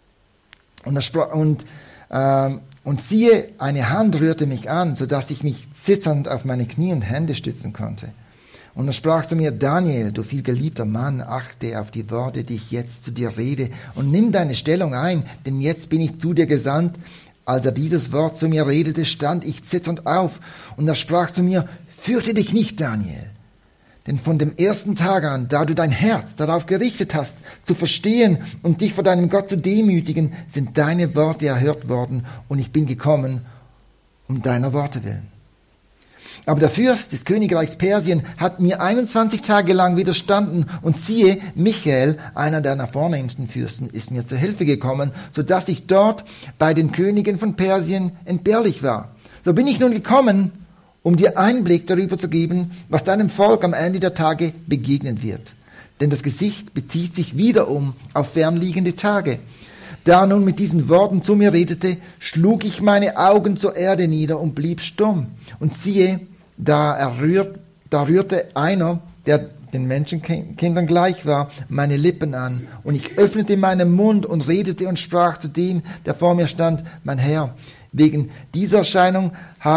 A: Und siehe, eine Hand rührte mich an, sodass ich mich zitternd auf meine Knie und Hände stützen konnte. Und er sprach zu mir, Daniel, du vielgeliebter Mann, achte auf die Worte, die ich jetzt zu dir rede, und nimm deine Stellung ein, denn jetzt bin ich zu dir gesandt. Als er dieses Wort zu mir redete, stand ich zitternd auf, und er sprach zu mir, fürchte dich nicht, Daniel. Denn von dem ersten Tag an, da du dein Herz darauf gerichtet hast, zu verstehen und dich vor deinem Gott zu demütigen, sind deine Worte erhört worden, und ich bin gekommen um deiner Worte willen. Aber der Fürst des Königreichs Persien hat mir 21 Tage lang widerstanden, und siehe, Michael, einer deiner vornehmsten Fürsten, ist mir zur Hilfe gekommen, so dass ich dort bei den Königen von Persien entbehrlich war. So bin ich nun gekommen, um dir Einblick darüber zu geben, was deinem Volk am Ende der Tage begegnen wird. Denn das Gesicht bezieht sich wiederum auf fernliegende Tage. Da er nun mit diesen Worten zu mir redete, schlug ich meine Augen zur Erde nieder und blieb stumm. Und siehe, da rührte einer, der den Menschenkindern gleich war, meine Lippen an. Und ich öffnete meinen Mund und redete und sprach zu dem, der vor mir stand, mein Herr, wegen dieser Erscheinung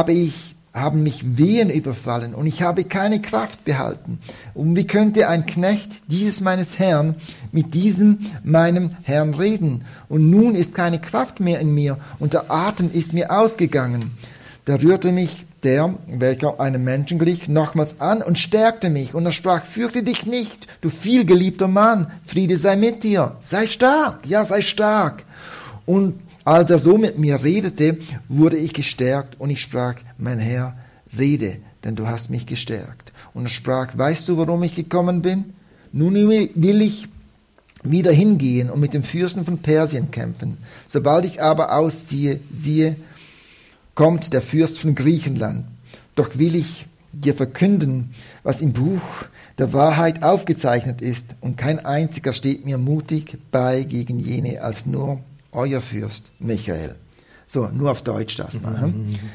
A: haben mich Wehen überfallen, und ich habe keine Kraft behalten. Und wie könnte ein Knecht dieses meines Herrn mit diesem meinem Herrn reden? Und nun ist keine Kraft mehr in mir, und der Atem ist mir ausgegangen. Da rührte mich der, welcher einem Menschen glich, nochmals an und stärkte mich. Und er sprach, fürchte dich nicht, du vielgeliebter Mann, Friede sei mit dir. Sei stark, ja, sei stark. Und als er so mit mir redete, wurde ich gestärkt, und ich sprach, mein Herr, rede, denn du hast mich gestärkt. Und er sprach, weißt du, warum ich gekommen bin? Nun will ich wieder hingehen und mit dem Fürsten von Persien kämpfen. Sobald ich aber ausziehe, siehe, kommt der Fürst von Griechenland. Doch will ich dir verkünden, was im Buch der Wahrheit aufgezeichnet ist, und kein einziger steht mir mutig bei gegen jene als nur euer Fürst Michael. So, nur auf Deutsch das mal.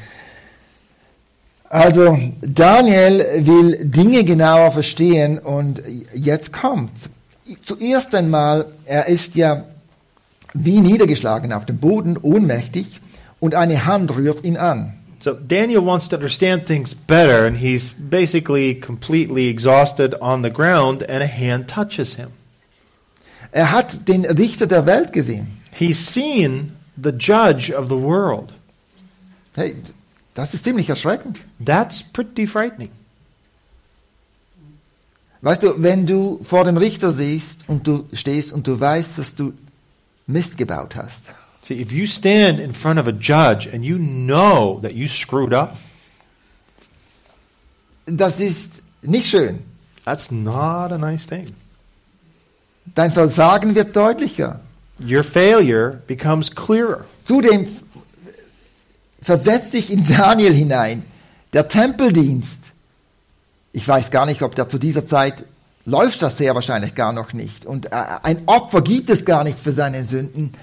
A: Also, Daniel will Dinge genauer verstehen, und jetzt kommt's. Zuerst einmal, er ist ja wie niedergeschlagen auf dem Boden, ohnmächtig, und eine Hand rührt ihn an.
B: So Daniel wants to understand things better, and he's basically completely exhausted on the ground, and a hand touches him.
A: Er hat den Richter der Welt gesehen.
B: He's seen the judge of the world.
A: Hey, das ist ziemlich erschreckend.
B: That's pretty frightening.
A: Weißt du, wenn du vor dem Richter stehst und du weißt, dass du Mist gebaut hast.
B: See, if you stand in front of a judge and you know that you screwed up,
A: das ist nicht schön.
B: that's not a nice thing.
A: Dein Versagen wird deutlicher.
B: Your failure becomes clearer.
A: Zudem versetz dich in Daniel hinein. Der Tempeldienst. Ich weiß gar nicht, ob der zu dieser Zeit läuft, das sehr wahrscheinlich gar noch nicht. Und ein Opfer gibt es gar nicht für seine Sünden.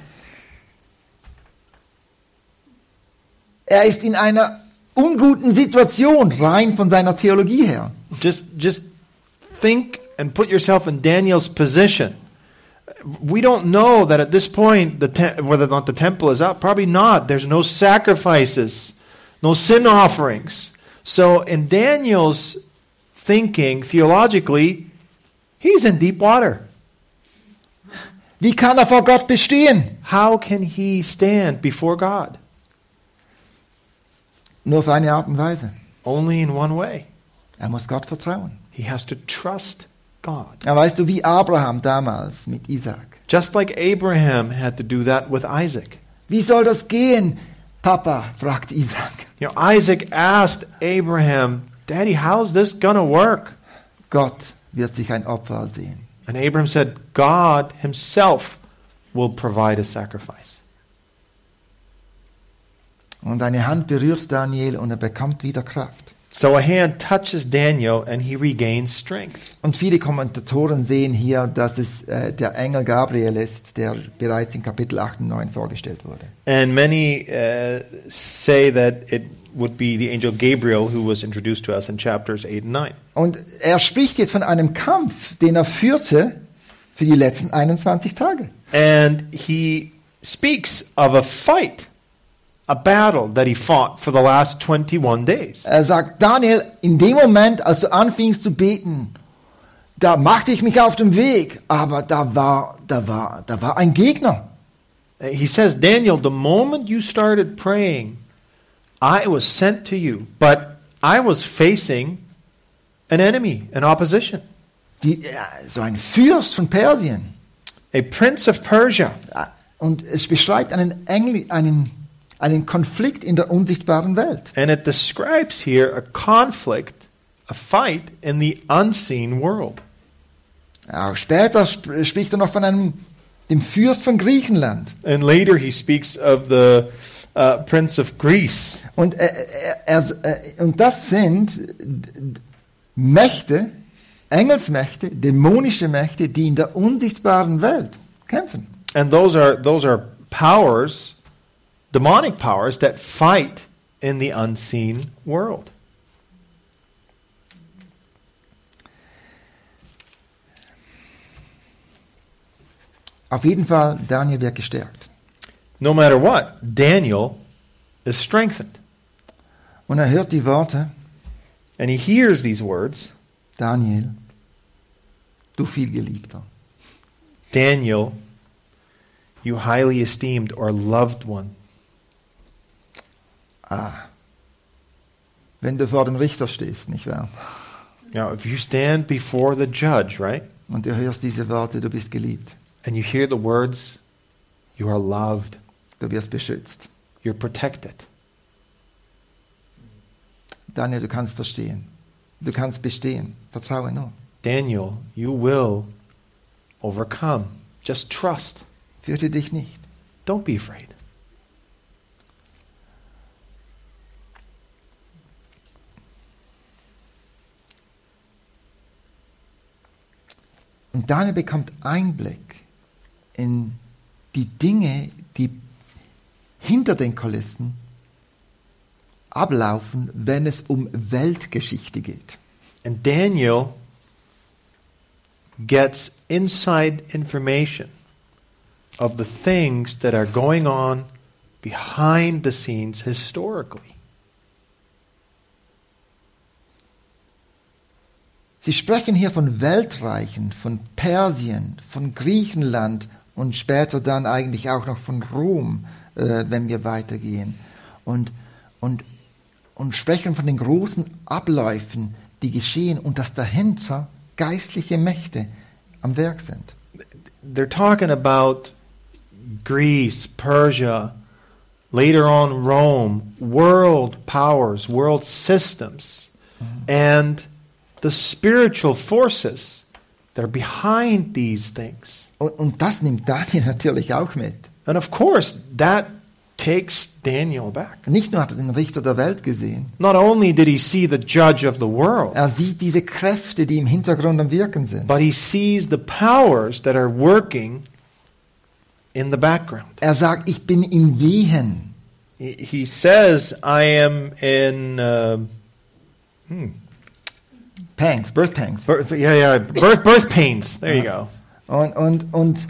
A: Er ist in einer unguten Situation, rein von seiner Theologie her.
B: Just think and put yourself in Daniel's position. We don't know that at this point whether or not the temple is up. Probably not. There's no sacrifices, no sin offerings. So in Daniel's thinking, theologically, he's in deep water.
A: Wie kann er vor Gott bestehen?
B: How can he stand before God?
A: Nur auf eine Art und Weise.
B: Only in one way.
A: Er muss Gott vertrauen.
B: He has to trust God.
A: Ja, weißt du, wie Abraham damals mit Isaac.
B: Just like Abraham had to do that with Isaac.
A: Wie soll das gehen, Papa? Fragt Isaac.
B: You know, Isaac asked Abraham, Daddy, how's this gonna work?
A: Gott wird sich ein Opfer sehen.
B: And Abraham said, God himself will provide a sacrifice.
A: Und eine Hand berührt Daniel und er bekommt wieder Kraft.
B: So a hand touches Daniel and he regains strength.
A: Und viele Kommentatoren sehen hier, dass es der Engel Gabriel ist, der bereits in Kapitel 8 und 9 vorgestellt wurde.
B: And many say that it would be the angel Gabriel who was introduced to us in chapters 8 and 9.
A: Und er spricht jetzt von einem Kampf, den er führte für die letzten 21 Tage.
B: And he speaks of a fight, a battle that he fought for the last 21 days.
A: Er sagt, Daniel, in dem Moment, als du anfingst zu beten, da machte ich mich auf den Weg, aber da war ein Gegner.
B: He says, Daniel, the moment you started praying, I was sent to you, but I was facing an enemy, an opposition.
A: So ein Fürst von Persien.
B: A prince of Persia.
A: Und es beschreibt einen Konflikt in der unsichtbaren Welt.
B: And it describes here a conflict, a fight in the unseen world.
A: Auch später spricht er noch von dem Fürst von Griechenland.
B: And later he speaks of the prince of Greece.
A: Und das sind Mächte, Engelsmächte, dämonische Mächte, die in der unsichtbaren Welt kämpfen.
B: And those are powers, demonic powers that fight in the unseen world.
A: Auf jeden Fall, Daniel wird gestärkt.
B: No matter what, Daniel is strengthened.
A: Und er hört die Worte,
B: And he hears these words,
A: Daniel, du vielgeliebter.
B: Daniel, you highly esteemed or loved one.
A: Wenn du vor dem Richter stehst, nicht wahr?
B: Now, if you stand before the judge, right,
A: Und du hörst diese Worte, du bist geliebt,
B: and you hear the words, you are loved,
A: du wirst beschützt.
B: you're protected.
A: Daniel, du kannst verstehen. Du kannst bestehen. Vertraue nur.
B: Daniel, you will overcome. Just trust.
A: Fürchte dich nicht.
B: Don't be afraid.
A: Und Daniel bekommt Einblick in die Dinge, die hinter den Kulissen ablaufen, wenn es um Weltgeschichte geht.
B: And Daniel gets inside information of the things that are going on behind the scenes historically.
A: Sie sprechen hier von Weltreichen, von Persien, von Griechenland und später dann eigentlich auch noch von Rom, wenn wir weitergehen. Und sprechen von den großen Abläufen, die geschehen und dass dahinter geistliche Mächte am Werk sind.
B: They're talking about Greece, Persia, later on Rome, world powers, world systems, and the spiritual forces that are behind these things.
A: Und das nimmt Daniel natürlich auch mit.
B: And of course, that takes Daniel back.
A: Nicht nur hat er den Richter der Welt gesehen,
B: Not only did he see the judge of the world,
A: er sieht diese Kräfte, die im Hintergrund am Wirken sind.
B: but he sees the powers that are working in the background.
A: Er sagt, ich bin im Wehen.
B: He says, I am in
A: Pangs, Birth Pangs.
B: birth pains. There you go.
A: Und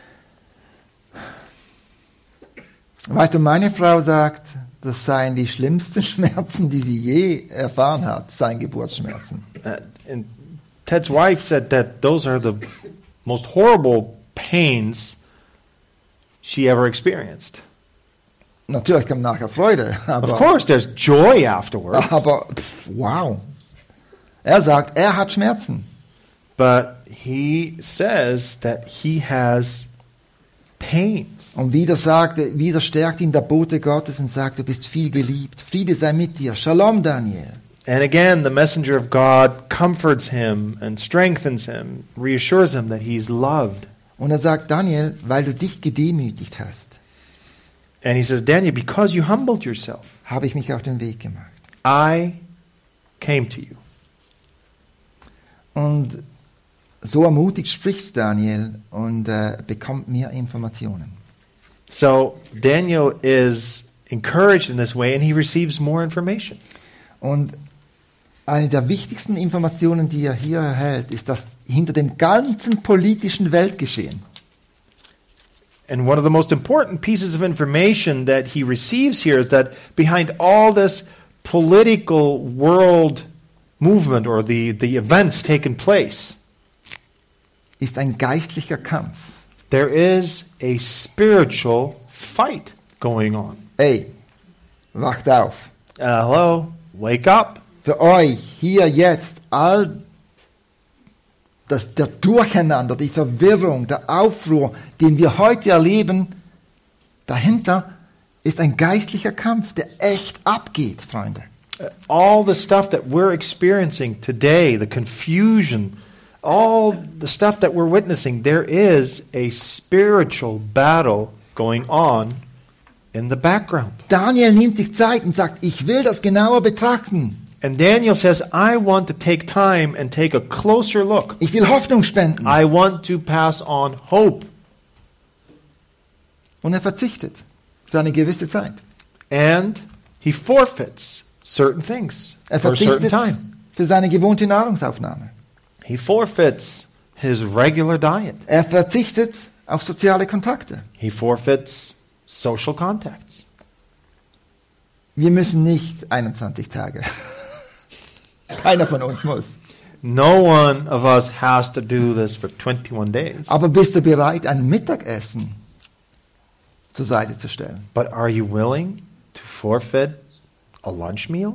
A: weißt du, meine Frau sagt, das seien die schlimmsten Schmerzen, die sie je erfahren hat, seien Geburtsschmerzen.
B: And Ted's wife said that those are the most horrible pains she ever experienced.
A: Natürlich kam nachher Freude,
B: Of course, there's joy afterwards.
A: aber wow. Er sagt, er hat Schmerzen.
B: But he says that he has pains.
A: Und wieder stärkt ihn der Bote Gottes und sagt, du bist viel geliebt. Friede sei mit dir. Shalom, Daniel.
B: And again, the messenger of God comforts him and strengthens him, reassures him that he's loved.
A: Und er sagt, Daniel, weil du dich gedemütigt hast,
B: And he says, Daniel, because you humbled yourself,
A: habe ich mich auf den Weg gemacht.
B: I came to you.
A: Und so ermutigt spricht Daniel und bekommt mehr Informationen.
B: So Daniel is encouraged in this way, and he receives more information.
A: Und eine der wichtigsten Informationen, die er hier erhält, ist, dass hinter dem ganzen politischen Weltgeschehen
B: And one of the most important pieces of information that he receives here is that behind all this political world movement or the events taking place,
A: ist ein geistlicher Kampf.
B: there is a spiritual fight going on.
A: Ey, wacht auf.
B: Hello, wake up.
A: Für euch hier jetzt der Durcheinander, die Verwirrung, der Aufruhr, den wir heute erleben, dahinter ist ein geistlicher Kampf, der echt abgeht, Freunde.
B: All the stuff that we're experiencing today, the confusion, all the stuff that we're witnessing, there is a spiritual battle going on in the background.
A: Daniel nimmt sich Zeit und sagt, ich will das genauer betrachten.
B: And Daniel says, I want to take time and take a closer look.
A: Ich will Hoffnung spenden.
B: I want to pass on hope.
A: Und er verzichtet für eine gewisse Zeit.
B: And he forfeits certain things
A: Er
B: for a certain
A: verzichtet
B: time.
A: für seine gewohnte Nahrungsaufnahme.
B: He forfeits his regular diet.
A: Er verzichtet auf soziale Kontakte.
B: He forfeits social contacts.
A: Wir müssen nicht 21 Tage. Keiner von uns muss.
B: No one of us has to do this for 21 days.
A: Aber bist du bereit, ein Mittagessen zur Seite zu stellen?
B: But are you willing to forfeit a lunch meal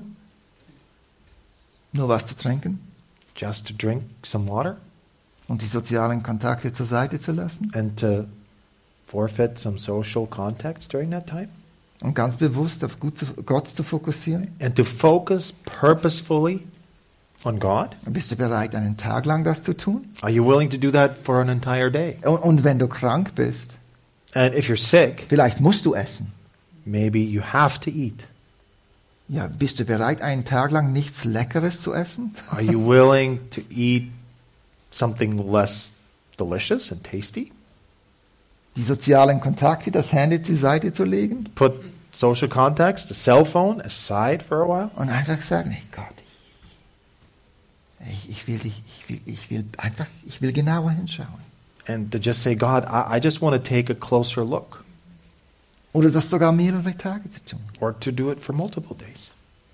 A: Nur was zu trinken
B: just to drink some water
A: und die sozialen Kontakte zur Seite zu lassen?
B: and to forfeit some social contacts during that time?
A: Und ganz bewusst auf Gott zu fokussieren?
B: And to focus purposefully on God?
A: Bist du bereit, einen Tag lang das zu tun?
B: Are you willing to do that for an entire day?
A: Und wenn du krank bist,
B: And if you're sick,
A: vielleicht musst du essen.
B: maybe you have to eat.
A: Ja, bist du bereit, einen Tag lang nichts Leckeres zu essen?
B: Are you willing to eat something less delicious and tasty?
A: Die sozialen Kontakte, das Handy zur Seite zu legen
B: Put social contacts, the cell phone, aside for a while?
A: und einfach sagen, hey Gott, ich will genauer hinschauen.
B: And to just say, God, I just want to take a closer look.
A: Oder das sogar mehrere Tage zu tun.
B: Or to do it for multiple days.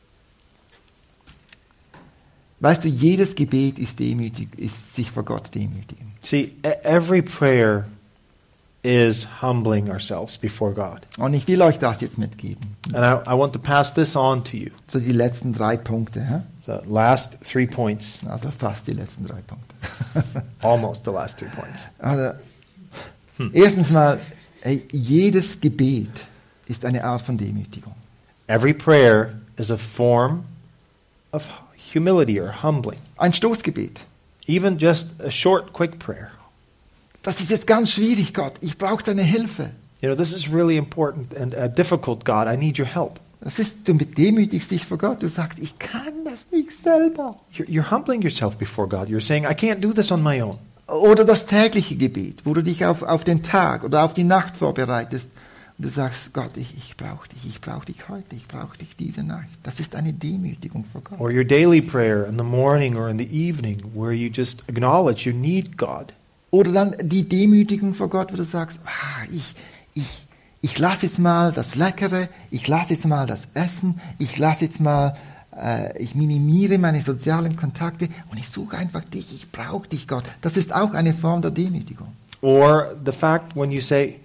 A: Weißt du, jedes Gebet ist sich vor Gott demütigen.
B: See, every prayer is humbling ourselves before God.
A: Und ich will euch das jetzt mitgeben.
B: And I want to pass this on to you.
A: So die letzten 3 Punkte. Hä?
B: The last 3 points.
A: Also fast die letzten 3 Punkte.
B: Almost the last 3 points.
A: Also, erstens mal, jedes Gebet ist eine Art von Demütigung.
B: Every prayer is a form of humility or humbling.
A: Ein Stoßgebet.
B: Even just a short, quick prayer.
A: Das ist jetzt ganz schwierig, Gott. Ich brauche deine Hilfe.
B: You know, this is really important and difficult, God. I need your help.
A: Du demütigst dich vor Gott. Du sagst, ich kann das nicht selber.
B: You're humbling yourself before God. You're saying, I can't do this on my own.
A: Oder das tägliche Gebet, wo du dich auf den Tag oder auf die Nacht vorbereitest. Und du sagst, Gott, ich brauche dich heute, ich brauche dich diese Nacht. Das ist eine Demütigung vor Gott.
B: Or your daily prayer in the morning or in the evening where you just acknowledge you need God.
A: Oder dann die Demütigung vor Gott, wo du sagst, ich lasse jetzt mal das Leckere, ich lasse jetzt mal das Essen, ich minimiere meine sozialen Kontakte und ich suche einfach dich, ich brauche dich, Gott. Das ist auch eine Form der Demütigung.
B: Or the fact when you say,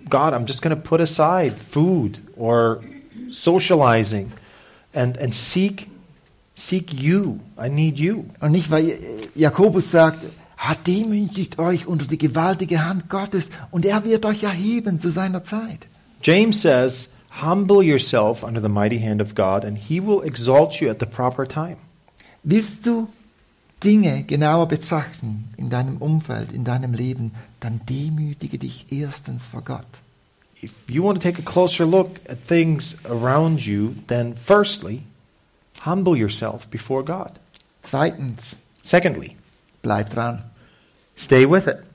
B: God, I'm just going to put aside food or socializing and seek you. I need you.
A: Und nicht, weil Jakobus sagt, demütigt euch unter die gewaltige Hand Gottes und er wird euch erheben zu seiner Zeit.
B: James says, humble yourself under the mighty hand of God and he will exalt you at the proper time.
A: Willst du Dinge genauer betrachten in deinem Umfeld, in deinem Leben, dann demütige dich erstens vor Gott.
B: If you want to take a closer look at things around you, then firstly, humble yourself before God.
A: Zweitens,
B: Secondly,
A: bleib dran.
B: stay with it.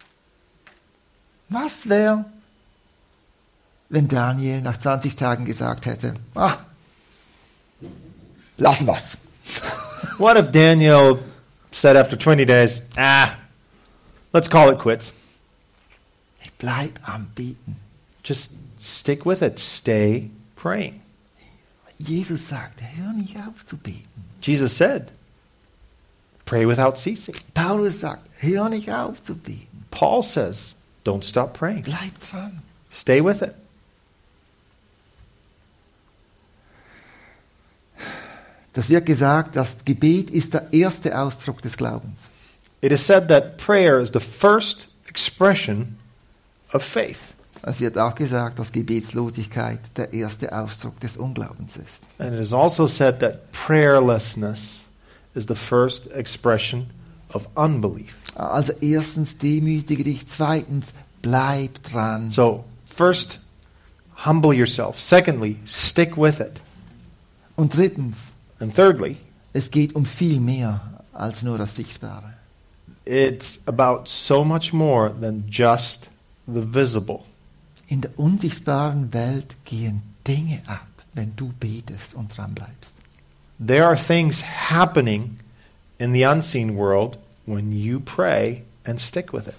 A: Was wäre, wenn Daniel nach 20 Tagen gesagt hätte, lassen wir's.
B: What if Daniel said after 20 days, let's call it quits.
A: Ich bleib am Beten.
B: Just stick with it. Stay praying.
A: Jesus sagt, hör nicht auf zu beten.
B: Jesus said, pray without ceasing.
A: Paulus sagt, hör nicht auf zu beten.
B: Paul says, don't stop praying.
A: Bleib dran.
B: Stay with it.
A: Das wird gesagt, das Gebet ist der erste Ausdruck des Glaubens.
B: It is said that prayer is the first expression of faith.
A: Es wird auch gesagt, dass Gebetslosigkeit der erste Ausdruck des Unglaubens ist.
B: And it is also said that prayerlessness is the first expression of unbelief.
A: Also erstens demütige dich, zweitens bleib dran.
B: So, first, humble yourself. Secondly, stick with it.
A: Und drittens,
B: And thirdly,
A: es geht um viel mehr als nur das Sichtbare.
B: it's about so much more than just the visible.
A: In der unsichtbaren Welt gehen Dinge ab, wenn du betest und dran bleibst.
B: There are things happening in the unseen world when you pray and stick with it.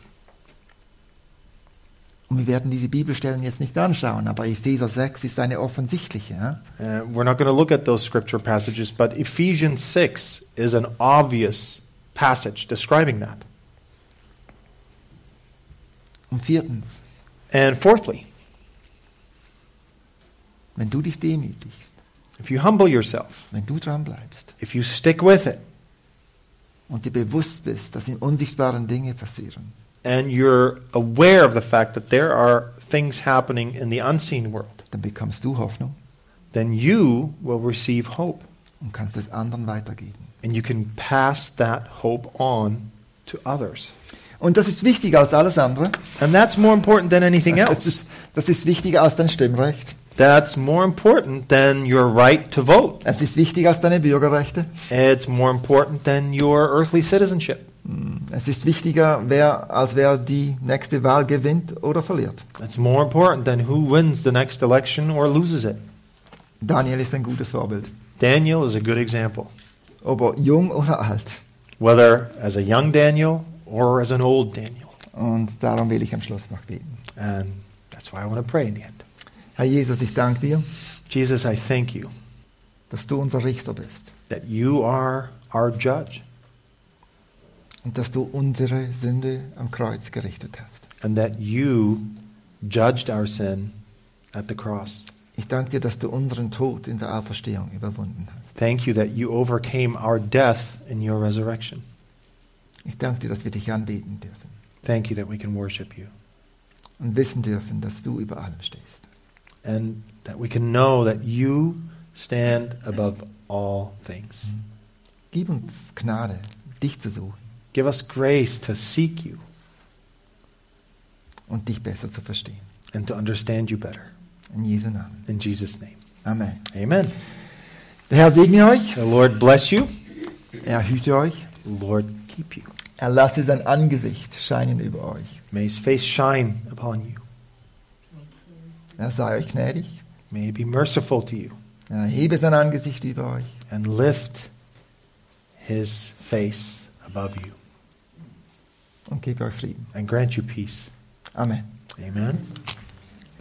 A: Und wir werden diese Bibelstellen jetzt nicht anschauen, aber Epheser 6 ist eine offensichtliche. Ja?
B: We're not going to look at those scripture passages, but Ephesians 6 is an obvious passage describing that.
A: Und viertens,
B: And fourthly,
A: wenn du dich demütigst,
B: if you humble yourself,
A: wenn du dran bleibst
B: if you stick with it,
A: und dir bewusst bist, dass in unsichtbaren Dinge passieren,
B: and you're aware of the fact that there are things happening in the unseen world,
A: dann bekommst du Hoffnung
B: then you will receive hope.
A: und kannst es anderen weitergeben.
B: And you can pass that hope on to others.
A: Und das ist wichtiger als alles andere.
B: And that's more important than anything else.
A: Das ist wichtiger als dein Stimmrecht.
B: That's more important than your right to vote.
A: Es ist wichtiger als deine Bürgerrechte.
B: It's more important than your earthly citizenship.
A: Es ist wichtiger, als wer die nächste Wahl gewinnt oder verliert.
B: It's more important than who wins the next election or loses it.
A: Daniel ist ein gutes Vorbild.
B: Daniel is a good example.
A: Ob er jung oder alt.
B: Whether as a young Daniel or as an old Daniel.
A: Und darum will ich am Schluss noch beten.
B: And that's why I want to pray in the end.
A: Herr Jesus, ich danke dir,
B: Jesus, I thank you
A: dass du unser Richter bist
B: that you are our judge
A: und dass du unsere Sünde am Kreuz gerichtet hast.
B: and that you judged our sin at the cross.
A: Ich danke dir, dass du unseren Tod in der Auferstehung überwunden hast.
B: Thank you that you overcame our death in your resurrection.
A: Ich danke dir, dass wir dich anbeten dürfen
B: Thank you that we can worship you
A: und wissen dürfen, dass du über allem stehst.
B: and that we can know that you stand above all things.
A: Gib uns Gnade, dich zu suchen
B: Give us grace to seek you
A: und dich besser zu verstehen.
B: and to understand you better.
A: In Jesu Namen.
B: In Jesus' name.
A: Amen.
B: Amen.
A: Der Herr segne euch,
B: The Lord bless you.
A: er hüte euch,
B: The Lord keep you.
A: er lasse sein Angesicht scheinen über euch.
B: May his face shine upon you.
A: Er sei euch gnädig,
B: May he be merciful to you
A: er hebe sein Angesicht über euch
B: and lift his face above you
A: und gebe euch Frieden.
B: and grant you peace.
A: Amen.
B: Amen.